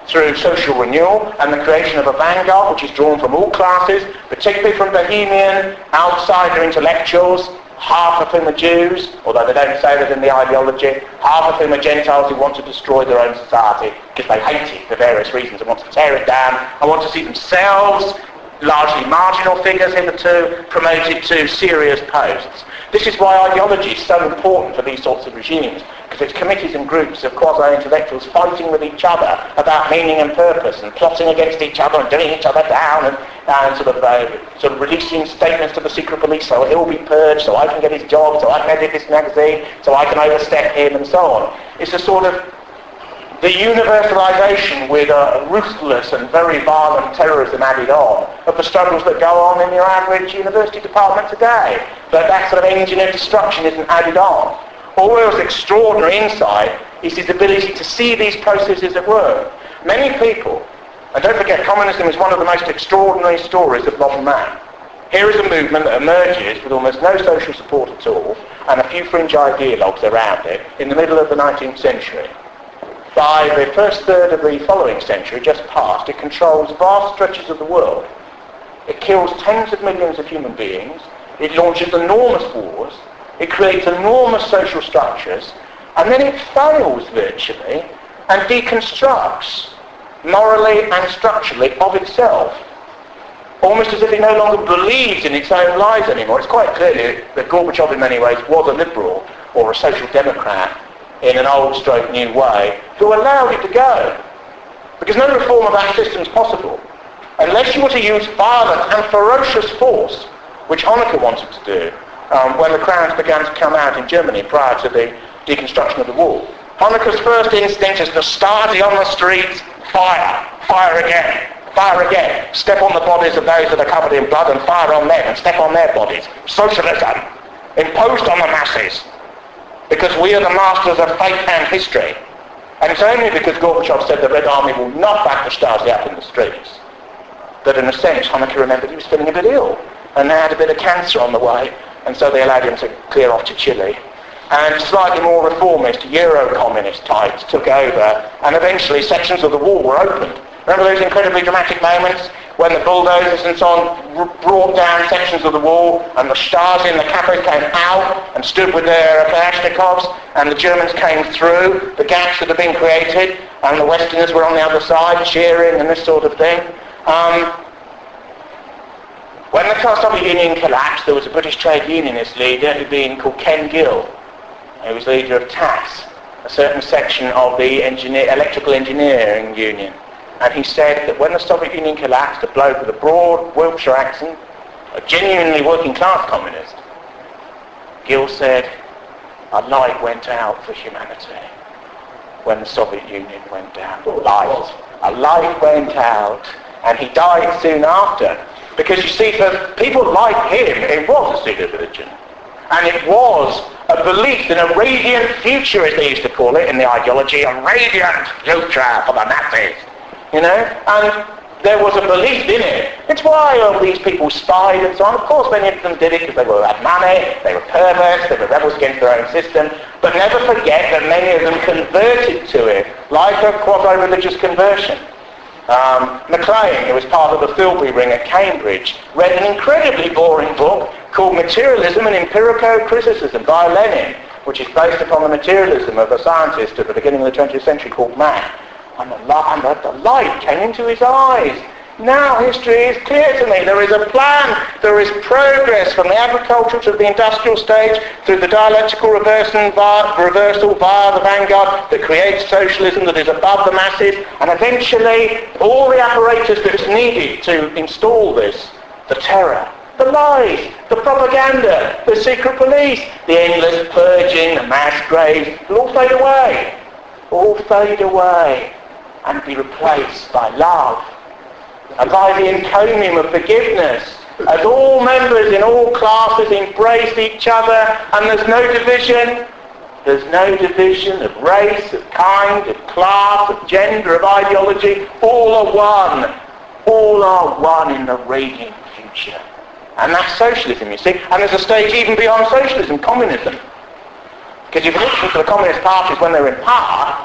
through social renewal and the creation of a vanguard which is drawn from all classes, particularly from bohemian, outsider intellectuals, half of whom are Jews, although they don't say that in the ideology, half of whom are Gentiles who want to destroy their own society because they hate it for various reasons and want to tear it down and want to see themselves, largely marginal figures hitherto, promoted to serious posts. This is why ideology is so important for these sorts of regimes, because it's committees and groups of quasi-intellectuals fighting with each other about meaning and purpose and plotting against each other and doing each other down and, and sort of uh, sort of releasing statements to the secret police so he'll be purged, so I can get his job, so I can edit this magazine, so I can overstep him and so on. It's a sort of the universalization with a ruthless and very violent terrorism added on of the struggles that go on in your average university department today. But that sort of engine of destruction isn't added on. Orwell's extraordinary insight is his ability to see these processes at work. Many people, and don't forget, communism is one of the most extraordinary stories of modern man. Here is a movement that emerges with almost no social support at all and a few fringe ideologues around it in the middle of the nineteenth century. By the first third of the following century, just past, it controls vast stretches of the world. It kills tens of millions of human beings. It launches enormous wars. It creates enormous social structures. And then it fails virtually and deconstructs morally and structurally of itself, almost as if it no longer believes in its own lies anymore. It's quite clear that Gorbachev in many ways was a liberal or a social democrat in an old stroke new way, who allowed it to go. Because no reform of that system is possible unless you were to use violent and ferocious force, which Honecker wanted to do um, when the crowds began to come out in Germany prior to the deconstruction of the wall. Honecker's first instinct is to start on the streets, fire, fire again, fire again, step on the bodies of those that are covered in blood and fire on them and step on their bodies. Socialism, imposed on the masses, because we are the masters of fate and history. And it's only because Gorbachev said the Red Army will not back the Stasi up in the streets that in a sense Honecker remembered he was feeling a bit ill and they had a bit of cancer on the way, and so they allowed him to clear off to Chile. And slightly more reformist Euro-communist types took over, and eventually sections of the wall were opened. Remember those incredibly dramatic moments when the bulldozers and so on brought down sections of the wall and the Stasi and the Kappas came out and stood with their Kalashnikovs and the Germans came through the gaps that had been created and the Westerners were on the other side cheering and this sort of thing. Um, when the Soviet Union collapsed, there was a British trade unionist leader who'd been called Ken Gill. He was leader of T A S, a certain section of the engineer, electrical engineering union. And he said that when the Soviet Union collapsed, a bloke with a broad Wiltshire accent, a genuinely working class communist, Gill said, a light went out for humanity when the Soviet Union went down. A light. A light went out, and he died soon after. Because you see, for people like him, it was a pseudo-religion. And it was a belief in a radiant future, as they used to call it in the ideology, a radiant future for the Nazis. You know, and there was a belief in it. It's why all these people spied and so on. Of course, many of them did it because they were had money, they were perverts, they were rebels against their own system. But never forget that many of them converted to it, like a quasi-religious conversion. Um, Maclean, who was part of the Filby Ring at Cambridge, read an incredibly boring book called Materialism and Empirico-Criticism by Lenin, which is based upon the materialism of a scientist at the beginning of the twentieth century called Mach. And the, light, and the light came into his eyes. Now history is clear to me. There is a plan. There is progress from the agricultural to the industrial stage through the dialectical reversal via, reversal via the vanguard that creates socialism that is above the masses. And eventually all the apparatus that is needed to install this, the terror, the lies, the propaganda, the secret police, the endless purging, the mass graves, will all fade away. All fade away. And be replaced by love and by the encomium of forgiveness as all members in all classes embrace each other and there's no division. There's no division of race, of kind, of class, of gender, of ideology. All are one. All are one in the radiant future. And that's socialism, you see. And there's a stage even beyond socialism, communism. Because if you listen to the communist parties when they're in power,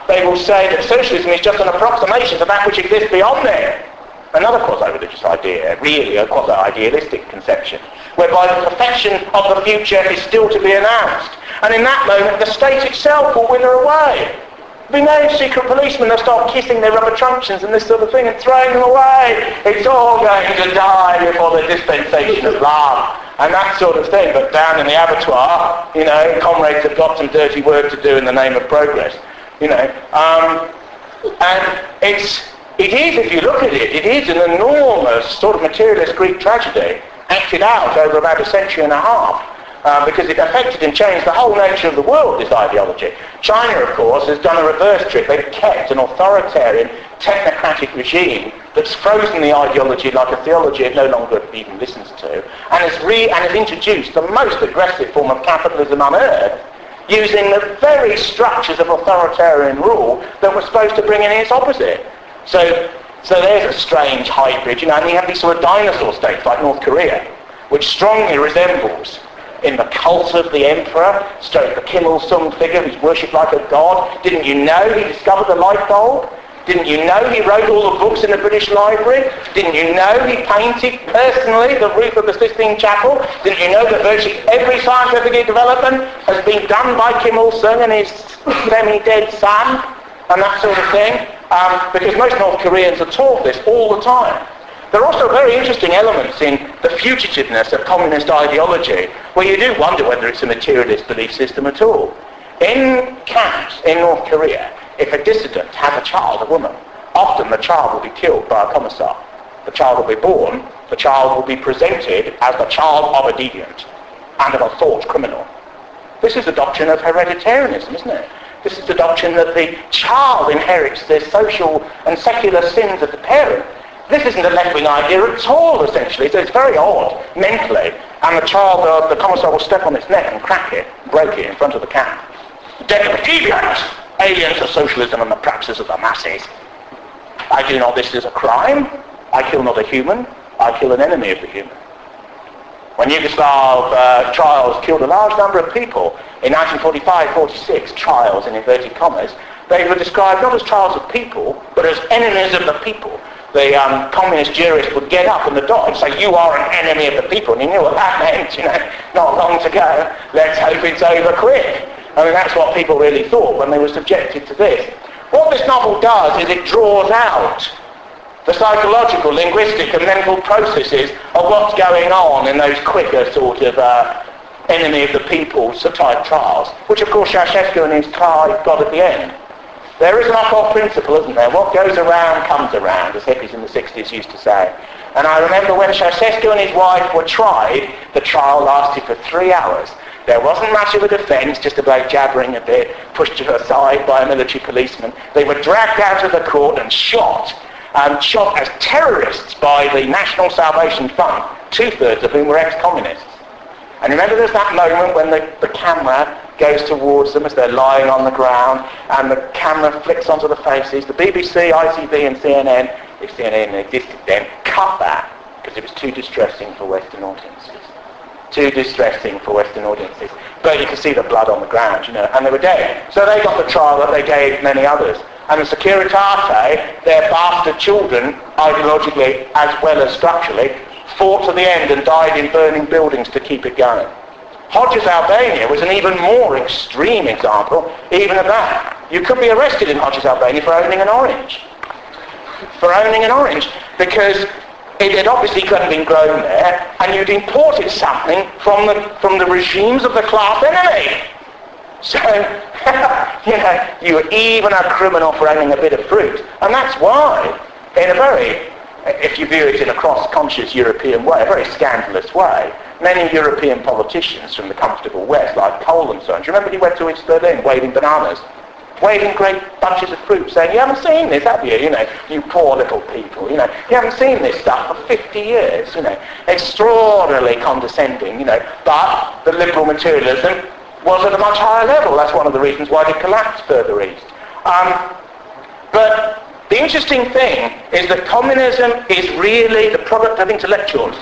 they will say that socialism is just an approximation to that which exists beyond there. Another quasi-religious idea, really a quasi-idealistic conception, whereby the perfection of the future is still to be announced. And in that moment, the state itself will wither away. There'll be no secret policemen. They'll start kissing their rubber truncheons and this sort of thing and throwing them away. It's all going to die before the dispensation of love and that sort of thing. But down in the abattoir, you know, comrades have got some dirty work to do in the name of progress. You know, um, and it's, it is, if you look at it, it is an enormous sort of materialist Greek tragedy acted out over about a century and a half. Uh, because it affected and changed the whole nature of the world, this ideology. China, of course, has done a reverse trick. They've kept an authoritarian, technocratic regime that's frozen the ideology like a theology it no longer even listens to, and has, re- and has introduced the most aggressive form of capitalism on earth, using the very structures of authoritarian rule that were supposed to bring in its opposite. So, so there's a strange hybrid, you know, and you have these sort of dinosaur states like North Korea, which strongly resembles in the cult of the emperor, stroke the Kim Il-sung figure who's worshipped like a god. Didn't you know he discovered the light bulb? Didn't you know he wrote all the books in the British Library? Didn't you know he painted personally the roof of the Sistine Chapel? Didn't you know that virtually every scientific development has been done by Kim Il-sung and his semi-dead son and that sort of thing? Um, because most North Koreans are taught this all the time. There are also very interesting elements in the fugitiveness of communist ideology, where you do wonder whether it's a materialist belief system at all. In camps in North Korea, if a dissident has a child, a woman, often the child will be killed by a commissar. The child will be born, the child will be presented as the child of a deviant and of a thought criminal. This is the doctrine of hereditarianism, isn't it? This is the doctrine that the child inherits the social and secular sins of the parent. This isn't a left-wing idea at all, essentially, so it's very odd, mentally, and the child, uh, the commissar will step on its neck and crack it, break it in front of the camp. Death of a deviant, alien to socialism and the practices of the masses. I do not this as a crime, I kill not a human, I kill an enemy of the human. When Yugoslav uh, trials killed a large number of people in nineteen forty-five forty-six, trials in inverted commas, they were described not as trials of people, but as enemies of the people. The um, communist jurist would get up on the dot and say, you are an enemy of the people. And he knew what that meant, you know, not long to go. Let's hope it's over quick. I mean, that's what people really thought when they were subjected to this. What this novel does is it draws out the psychological, linguistic and mental processes of what's going on in those quicker sort of uh, enemy of the people type trials, which of course Ceausescu and his tribe got at the end. There is an occult principle, isn't there? What goes around comes around, as hippies in the sixties used to say. And I remember when Ceausescu and his wife were tried, the trial lasted for three hours. There wasn't much of a defence, just about jabbering a bit, pushed to her side by a military policeman. They were dragged out of the court and shot, and shot as terrorists by the National Salvation Front, two-thirds of whom were ex-communists. And remember there's that moment when the, the camera goes towards them as they're lying on the ground, and the camera flicks onto the faces. The B B C, I T V and C N N, if C N N existed then, cut that because it was too distressing for Western audiences. Too distressing for Western audiences. But you can see the blood on the ground, you know, and they were dead. So they got the trial that they gave many others. And the Securitate, their bastard children, ideologically as well as structurally, fought to the end and died in burning buildings to keep it going. Hodges Albania was an even more extreme example even of that. You could be arrested in Hodges Albania for owning an orange. For owning an orange. Because it had obviously couldn't been grown there, and you'd imported something from the, from the regimes of the class enemy. So, you know, you were even a criminal for owning a bit of fruit. And that's why, in a very, if you view it in a cross-conscious European way, a very scandalous way, many European politicians from the comfortable West, like Kohl and so on, do you remember he went to East Berlin waving bananas? Waving great bunches of fruit, saying, you haven't seen this, have you? You know, you poor little people, you know, you haven't seen this stuff for fifty years, you know. Extraordinarily condescending, you know, but the liberal materialism was at a much higher level. That's one of the reasons why it collapsed further east. Um, but the interesting thing is that communism is really the product of intellectuals.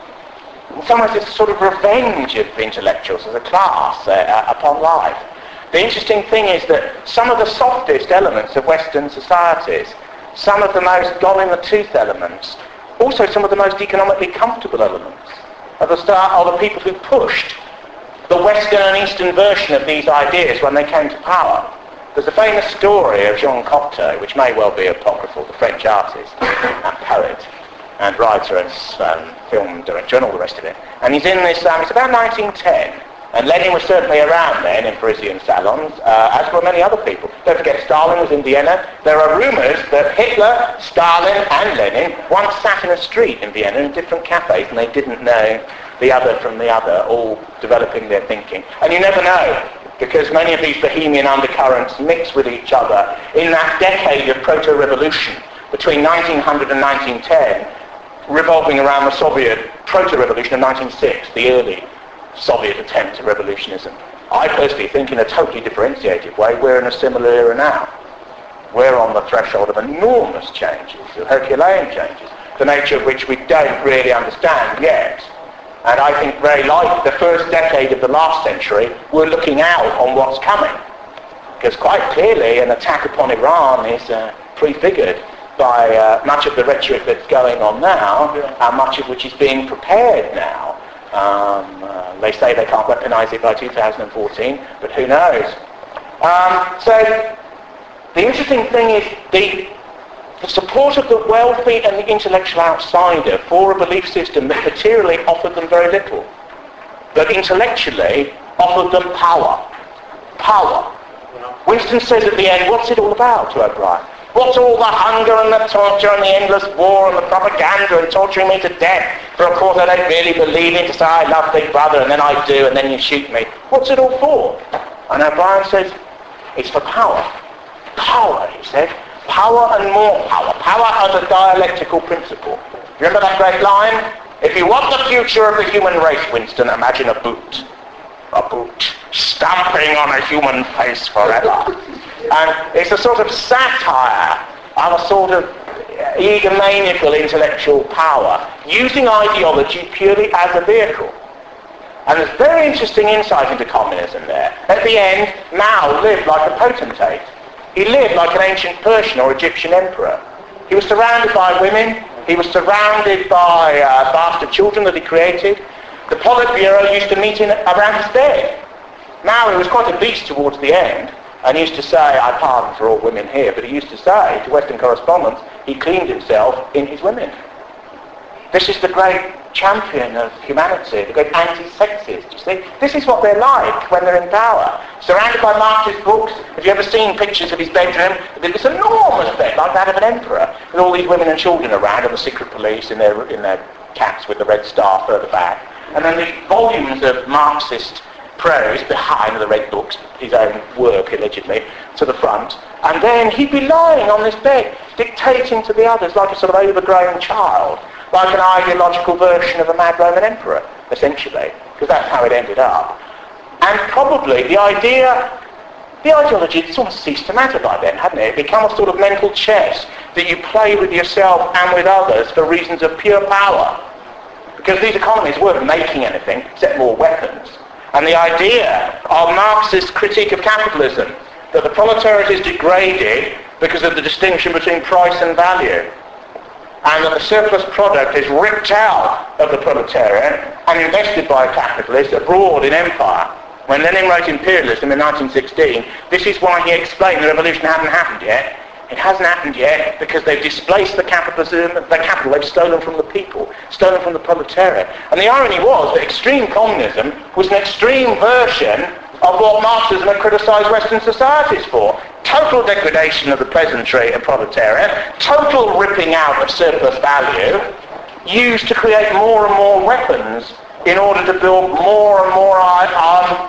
In some ways it's a sort of revenge of intellectuals as a class uh, upon life. the interesting thing is that some of the softest elements of Western societies, some of the most gone-in-the-tooth elements, also some of the most economically comfortable elements, at the start are the people who pushed the Western and Eastern version of these ideas when they came to power. There's a famous story of Jean Cocteau, which may well be apocryphal, the French artist and poet and writer and um, film director and all the rest of it. And he's in this, um, it's about nineteen ten, and Lenin was certainly around then in Parisian salons, uh, as were many other people. Don't forget Stalin was in Vienna. There are rumours that Hitler, Stalin and Lenin once sat in a street in Vienna in different cafes and they didn't know the other from the other, all developing their thinking. And you never know, because many of these bohemian undercurrents mix with each other in that decade of proto-revolution between nineteen hundred and nineteen ten, revolving around the Soviet proto-revolution of nineteen oh six, the early Soviet attempt at revolutionism. I personally think in a totally differentiated way we're in a similar era now. We're on the threshold of enormous changes, of Herculean changes, the nature of which we don't really understand yet. And I think very like the first decade of the last century, we're looking out on what's coming. Because quite clearly an attack upon Iran is uh, prefigured by uh, much of the rhetoric that's going on now, and much of which is being prepared now. Um, uh, they say they can't weaponize it by two thousand fourteen, but who knows? Um, so the interesting thing is the The support of the wealthy and the intellectual outsider for a belief system that materially offered them very little, but intellectually offered them power. Power. Winston says at the end, what's it all about to O'Brien? What's all the hunger and the torture and the endless war and the propaganda and torturing me to death for a cause I don't really believe in, to say I love Big Brother and then I do and then you shoot me? What's it all for? And O'Brien says, it's for power. Power, he said. Power and more power. Power as a dialectical principle. Remember that great line? If you want the future of the human race, Winston, imagine a boot. A boot. Stamping on a human face forever. And it's a sort of satire of a sort of egomaniacal intellectual power, using ideology purely as a vehicle. And there's very interesting insight into communism there. At the end, Mao lived like a potentate. He lived like an ancient Persian or Egyptian emperor. He was surrounded by women. He was surrounded by uh, bastard children that he created. The Politburo used to meet in, around his bed. Now, he was quite a beast towards the end, and used to say, I pardon for all women here, but he used to say to Western correspondents, he cleaned himself in his women. This is the great champion of humanity, the great anti-sexist, you see. This is what they're like when they're in power. Surrounded by Marxist books. Have you ever seen pictures of his bedroom? This enormous bed, like that of an emperor, with all these women and children around, and the secret police in their, in their caps with the red star further back. And then these volumes of Marxist prose behind the red books, his own work allegedly, to the front. And then he'd be lying on this bed, dictating to the others like a sort of overgrown child, like an ideological version of a mad Roman emperor, essentially, because that's how it ended up. And probably the idea, the ideology had sort of ceased to matter by then, hadn't it? It became a sort of mental chess that you play with yourself and with others for reasons of pure power. Because these economies weren't making anything except more weapons. And the idea of Marxist critique of capitalism, that the proletariat is degraded because of the distinction between price and value, and that the surplus product is ripped out of the proletariat and invested by capitalists abroad in empire. When Lenin wrote Imperialism in nineteen sixteen, this is why he explained the revolution hadn't happened yet. It hasn't happened yet because they've displaced the capitalism, the capital they've stolen from the people, stolen from the proletariat. And the irony was that extreme communism was an extreme version of what Marxism had criticised Western societies for. Total degradation of the peasantry and proletariat, total ripping out of surplus value, used to create more and more weapons in order to build more and more um,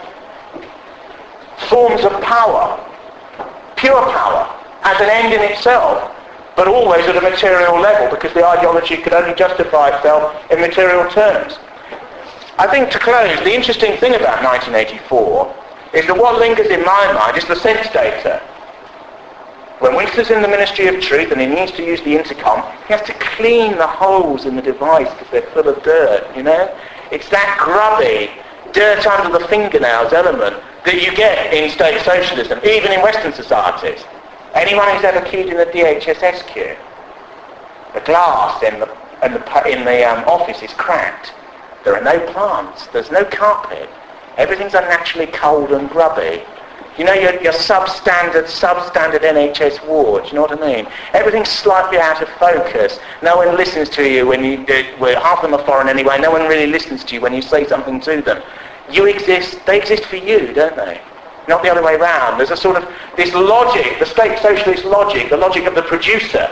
forms of power, pure power, as an end in itself, but always at a material level, because the ideology could only justify itself in material terms. I think, to close, the interesting thing about nineteen eighty-four is that what lingers in my mind is the sense data. When Winston's in the Ministry of Truth and he needs to use the intercom, he has to clean the holes in the device because they're full of dirt, you know? It's that grubby, dirt under the fingernails element that you get in state socialism, even in Western societies. Anyone who's ever queued in the D H S S queue, the glass in the, in the, in the um, office is cracked. There are no plants. There's no carpet. Everything's unnaturally cold and grubby. You know, your, your substandard, substandard N H S ward, you know what I mean? Everything's slightly out of focus. No one listens to you when you do, well, half of them are foreign anyway, no one really listens to you when you say something to them. You exist, they exist for you, don't they? Not the other way round. There's a sort of, this logic, the state socialist logic, the logic of the producer,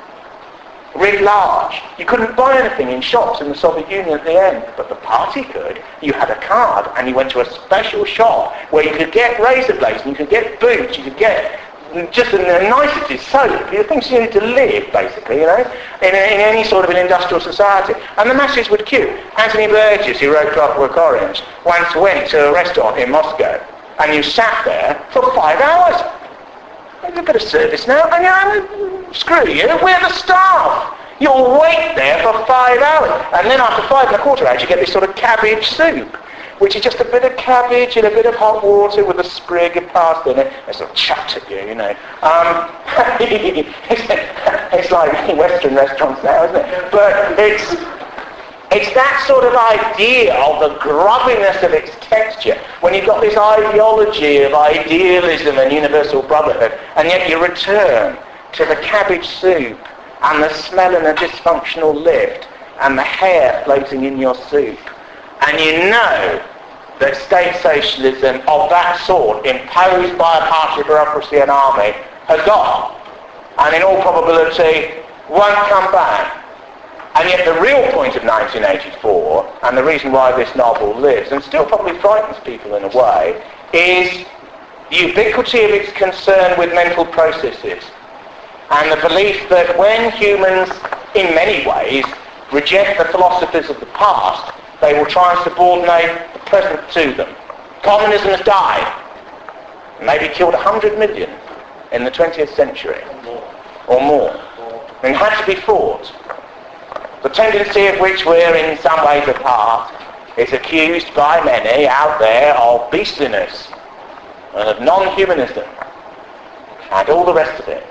writ large. You couldn't buy anything in shops in the Soviet Union at the end, but the party could. You had a card and you went to a special shop where you could get razor blades and you could get boots, you could get just in the nicety soap, the things you need to live, basically, you know, in, in any sort of an industrial society. And the masses would queue. Anthony Burgess, who wrote Clockwork Orange, once went to a restaurant in Moscow and you sat there for five hours. There's a bit of service now, and you, screw you, we're the staff. You'll wait there for five hours. And then after five and a quarter hours, you get this sort of cabbage soup, which is just a bit of cabbage in a bit of hot water with a sprig of pasta in it. They sort of chucked at you, you know. Um, it's, it's like Western restaurants now, isn't it? But it's... It's that sort of idea of the grubbiness of its texture, when you've got this ideology of idealism and universal brotherhood, and yet you return to the cabbage soup and the smell in a dysfunctional lift and the hair floating in your soup. And you know that state socialism of that sort, imposed by a party bureaucracy and army, has gone, and in all probability won't come back. And yet the real point of nineteen eighty-four, and the reason why this novel lives, and still probably frightens people in a way, is the ubiquity of its concern with mental processes, and the belief that when humans, in many ways, reject the philosophers of the past, they will try and subordinate the present to them. Communism has died, maybe killed one hundred million in the twentieth century, or more, and had to be fought. The tendency of which we're in some ways a part is accused by many out there of beastliness and of non-humanism and all the rest of it.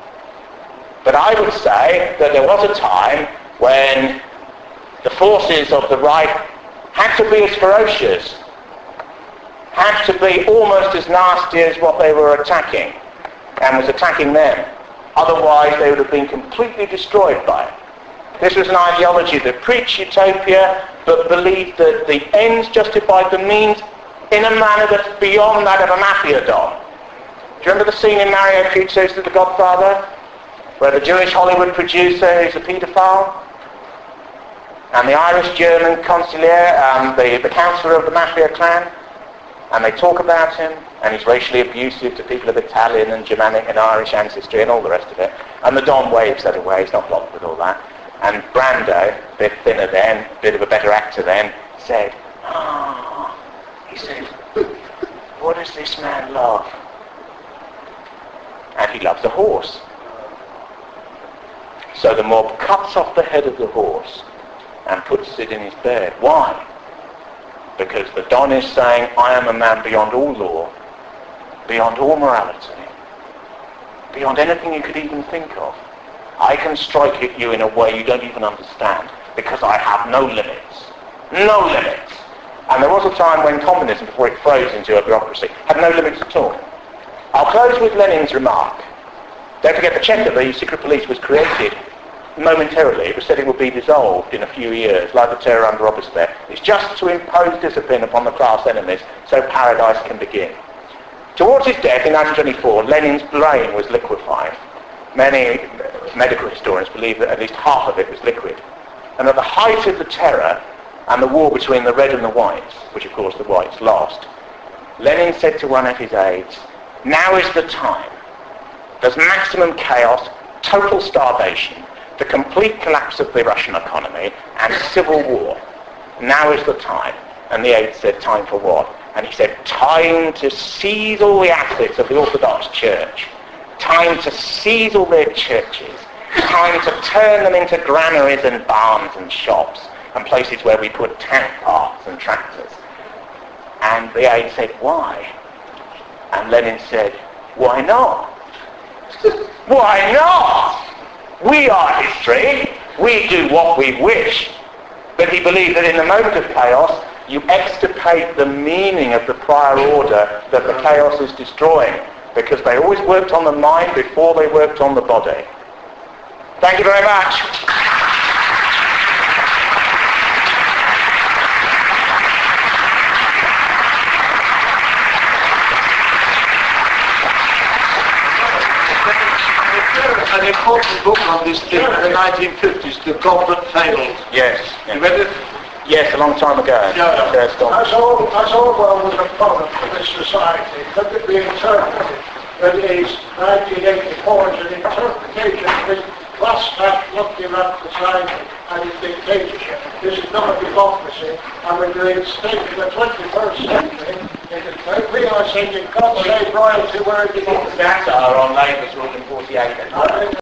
But I would say that there was a time when the forces of the right had to be as ferocious, had to be almost as nasty as what they were attacking and was attacking them. Otherwise they would have been completely destroyed by it. This was an ideology that preached utopia, but believed that the ends justified the means in a manner that's beyond that of a mafia don. Do you remember the scene in Mario Puzo's The Godfather, where the Jewish Hollywood producer who's a paedophile, and the Irish-German consigliere, um, the, the counsellor of the mafia clan, and they talk about him, and he's racially abusive to people of Italian and Germanic and Irish ancestry and all the rest of it, and the Don waves that away, he's not blocked with all that. And Brando, a bit thinner then, a bit of a better actor then, said, ah, oh, he said, what does this man love? And he loves a horse. So the mob cuts off the head of the horse and puts it in his bed. Why? Because the Don is saying, I am a man beyond all law, beyond all morality, beyond anything you could even think of. I can strike at you in a way you don't even understand, because I have no limits. No limits. And there was a time when communism, before it froze into a bureaucracy, had no limits at all. I'll close with Lenin's remark. Don't forget the Cheka, the secret police, was created momentarily. It was said it would be dissolved in a few years, like the terror under Robespierre. It's just to impose discipline upon the class enemies so paradise can begin. Towards his death in nineteen twenty-four, Lenin's brain was liquefied. Many medical historians believe that at least half of it was liquid. And at the height of the terror and the war between the red and the whites, which of course the whites lost, Lenin said to one of his aides, now is the time. There's maximum chaos, total starvation, the complete collapse of the Russian economy, and civil war. Now is the time. And the aide said, time for what? And he said, time to seize all the assets of the Orthodox Church. Time to seize all their churches. Time to turn them into granaries and barns and shops and places where we put tank parks and tractors. And the aide said, why? And Lenin said, why not? Why not? We are history. We do what we wish. But he believed that in the moment of chaos, you extirpate the meaning of the prior order that the chaos is destroying, because they always worked on the mind before they worked on the body. Thank you very much. An important book on this thing in the nineteen fifties, The Goblet Failed. Yes. You read it? Yes, a long time ago. Yeah. Yes, Don. As all, as all well was a problem for this society, could it be interpreted that is nineteen eighty-four as an interpretation of this last act looking at society and its dictatorship? This is not a democracy, and we're doing state in the twenty-first century, we are saying God save royalty, we're a democracy. That's our on Labour's Rule in forty-eight.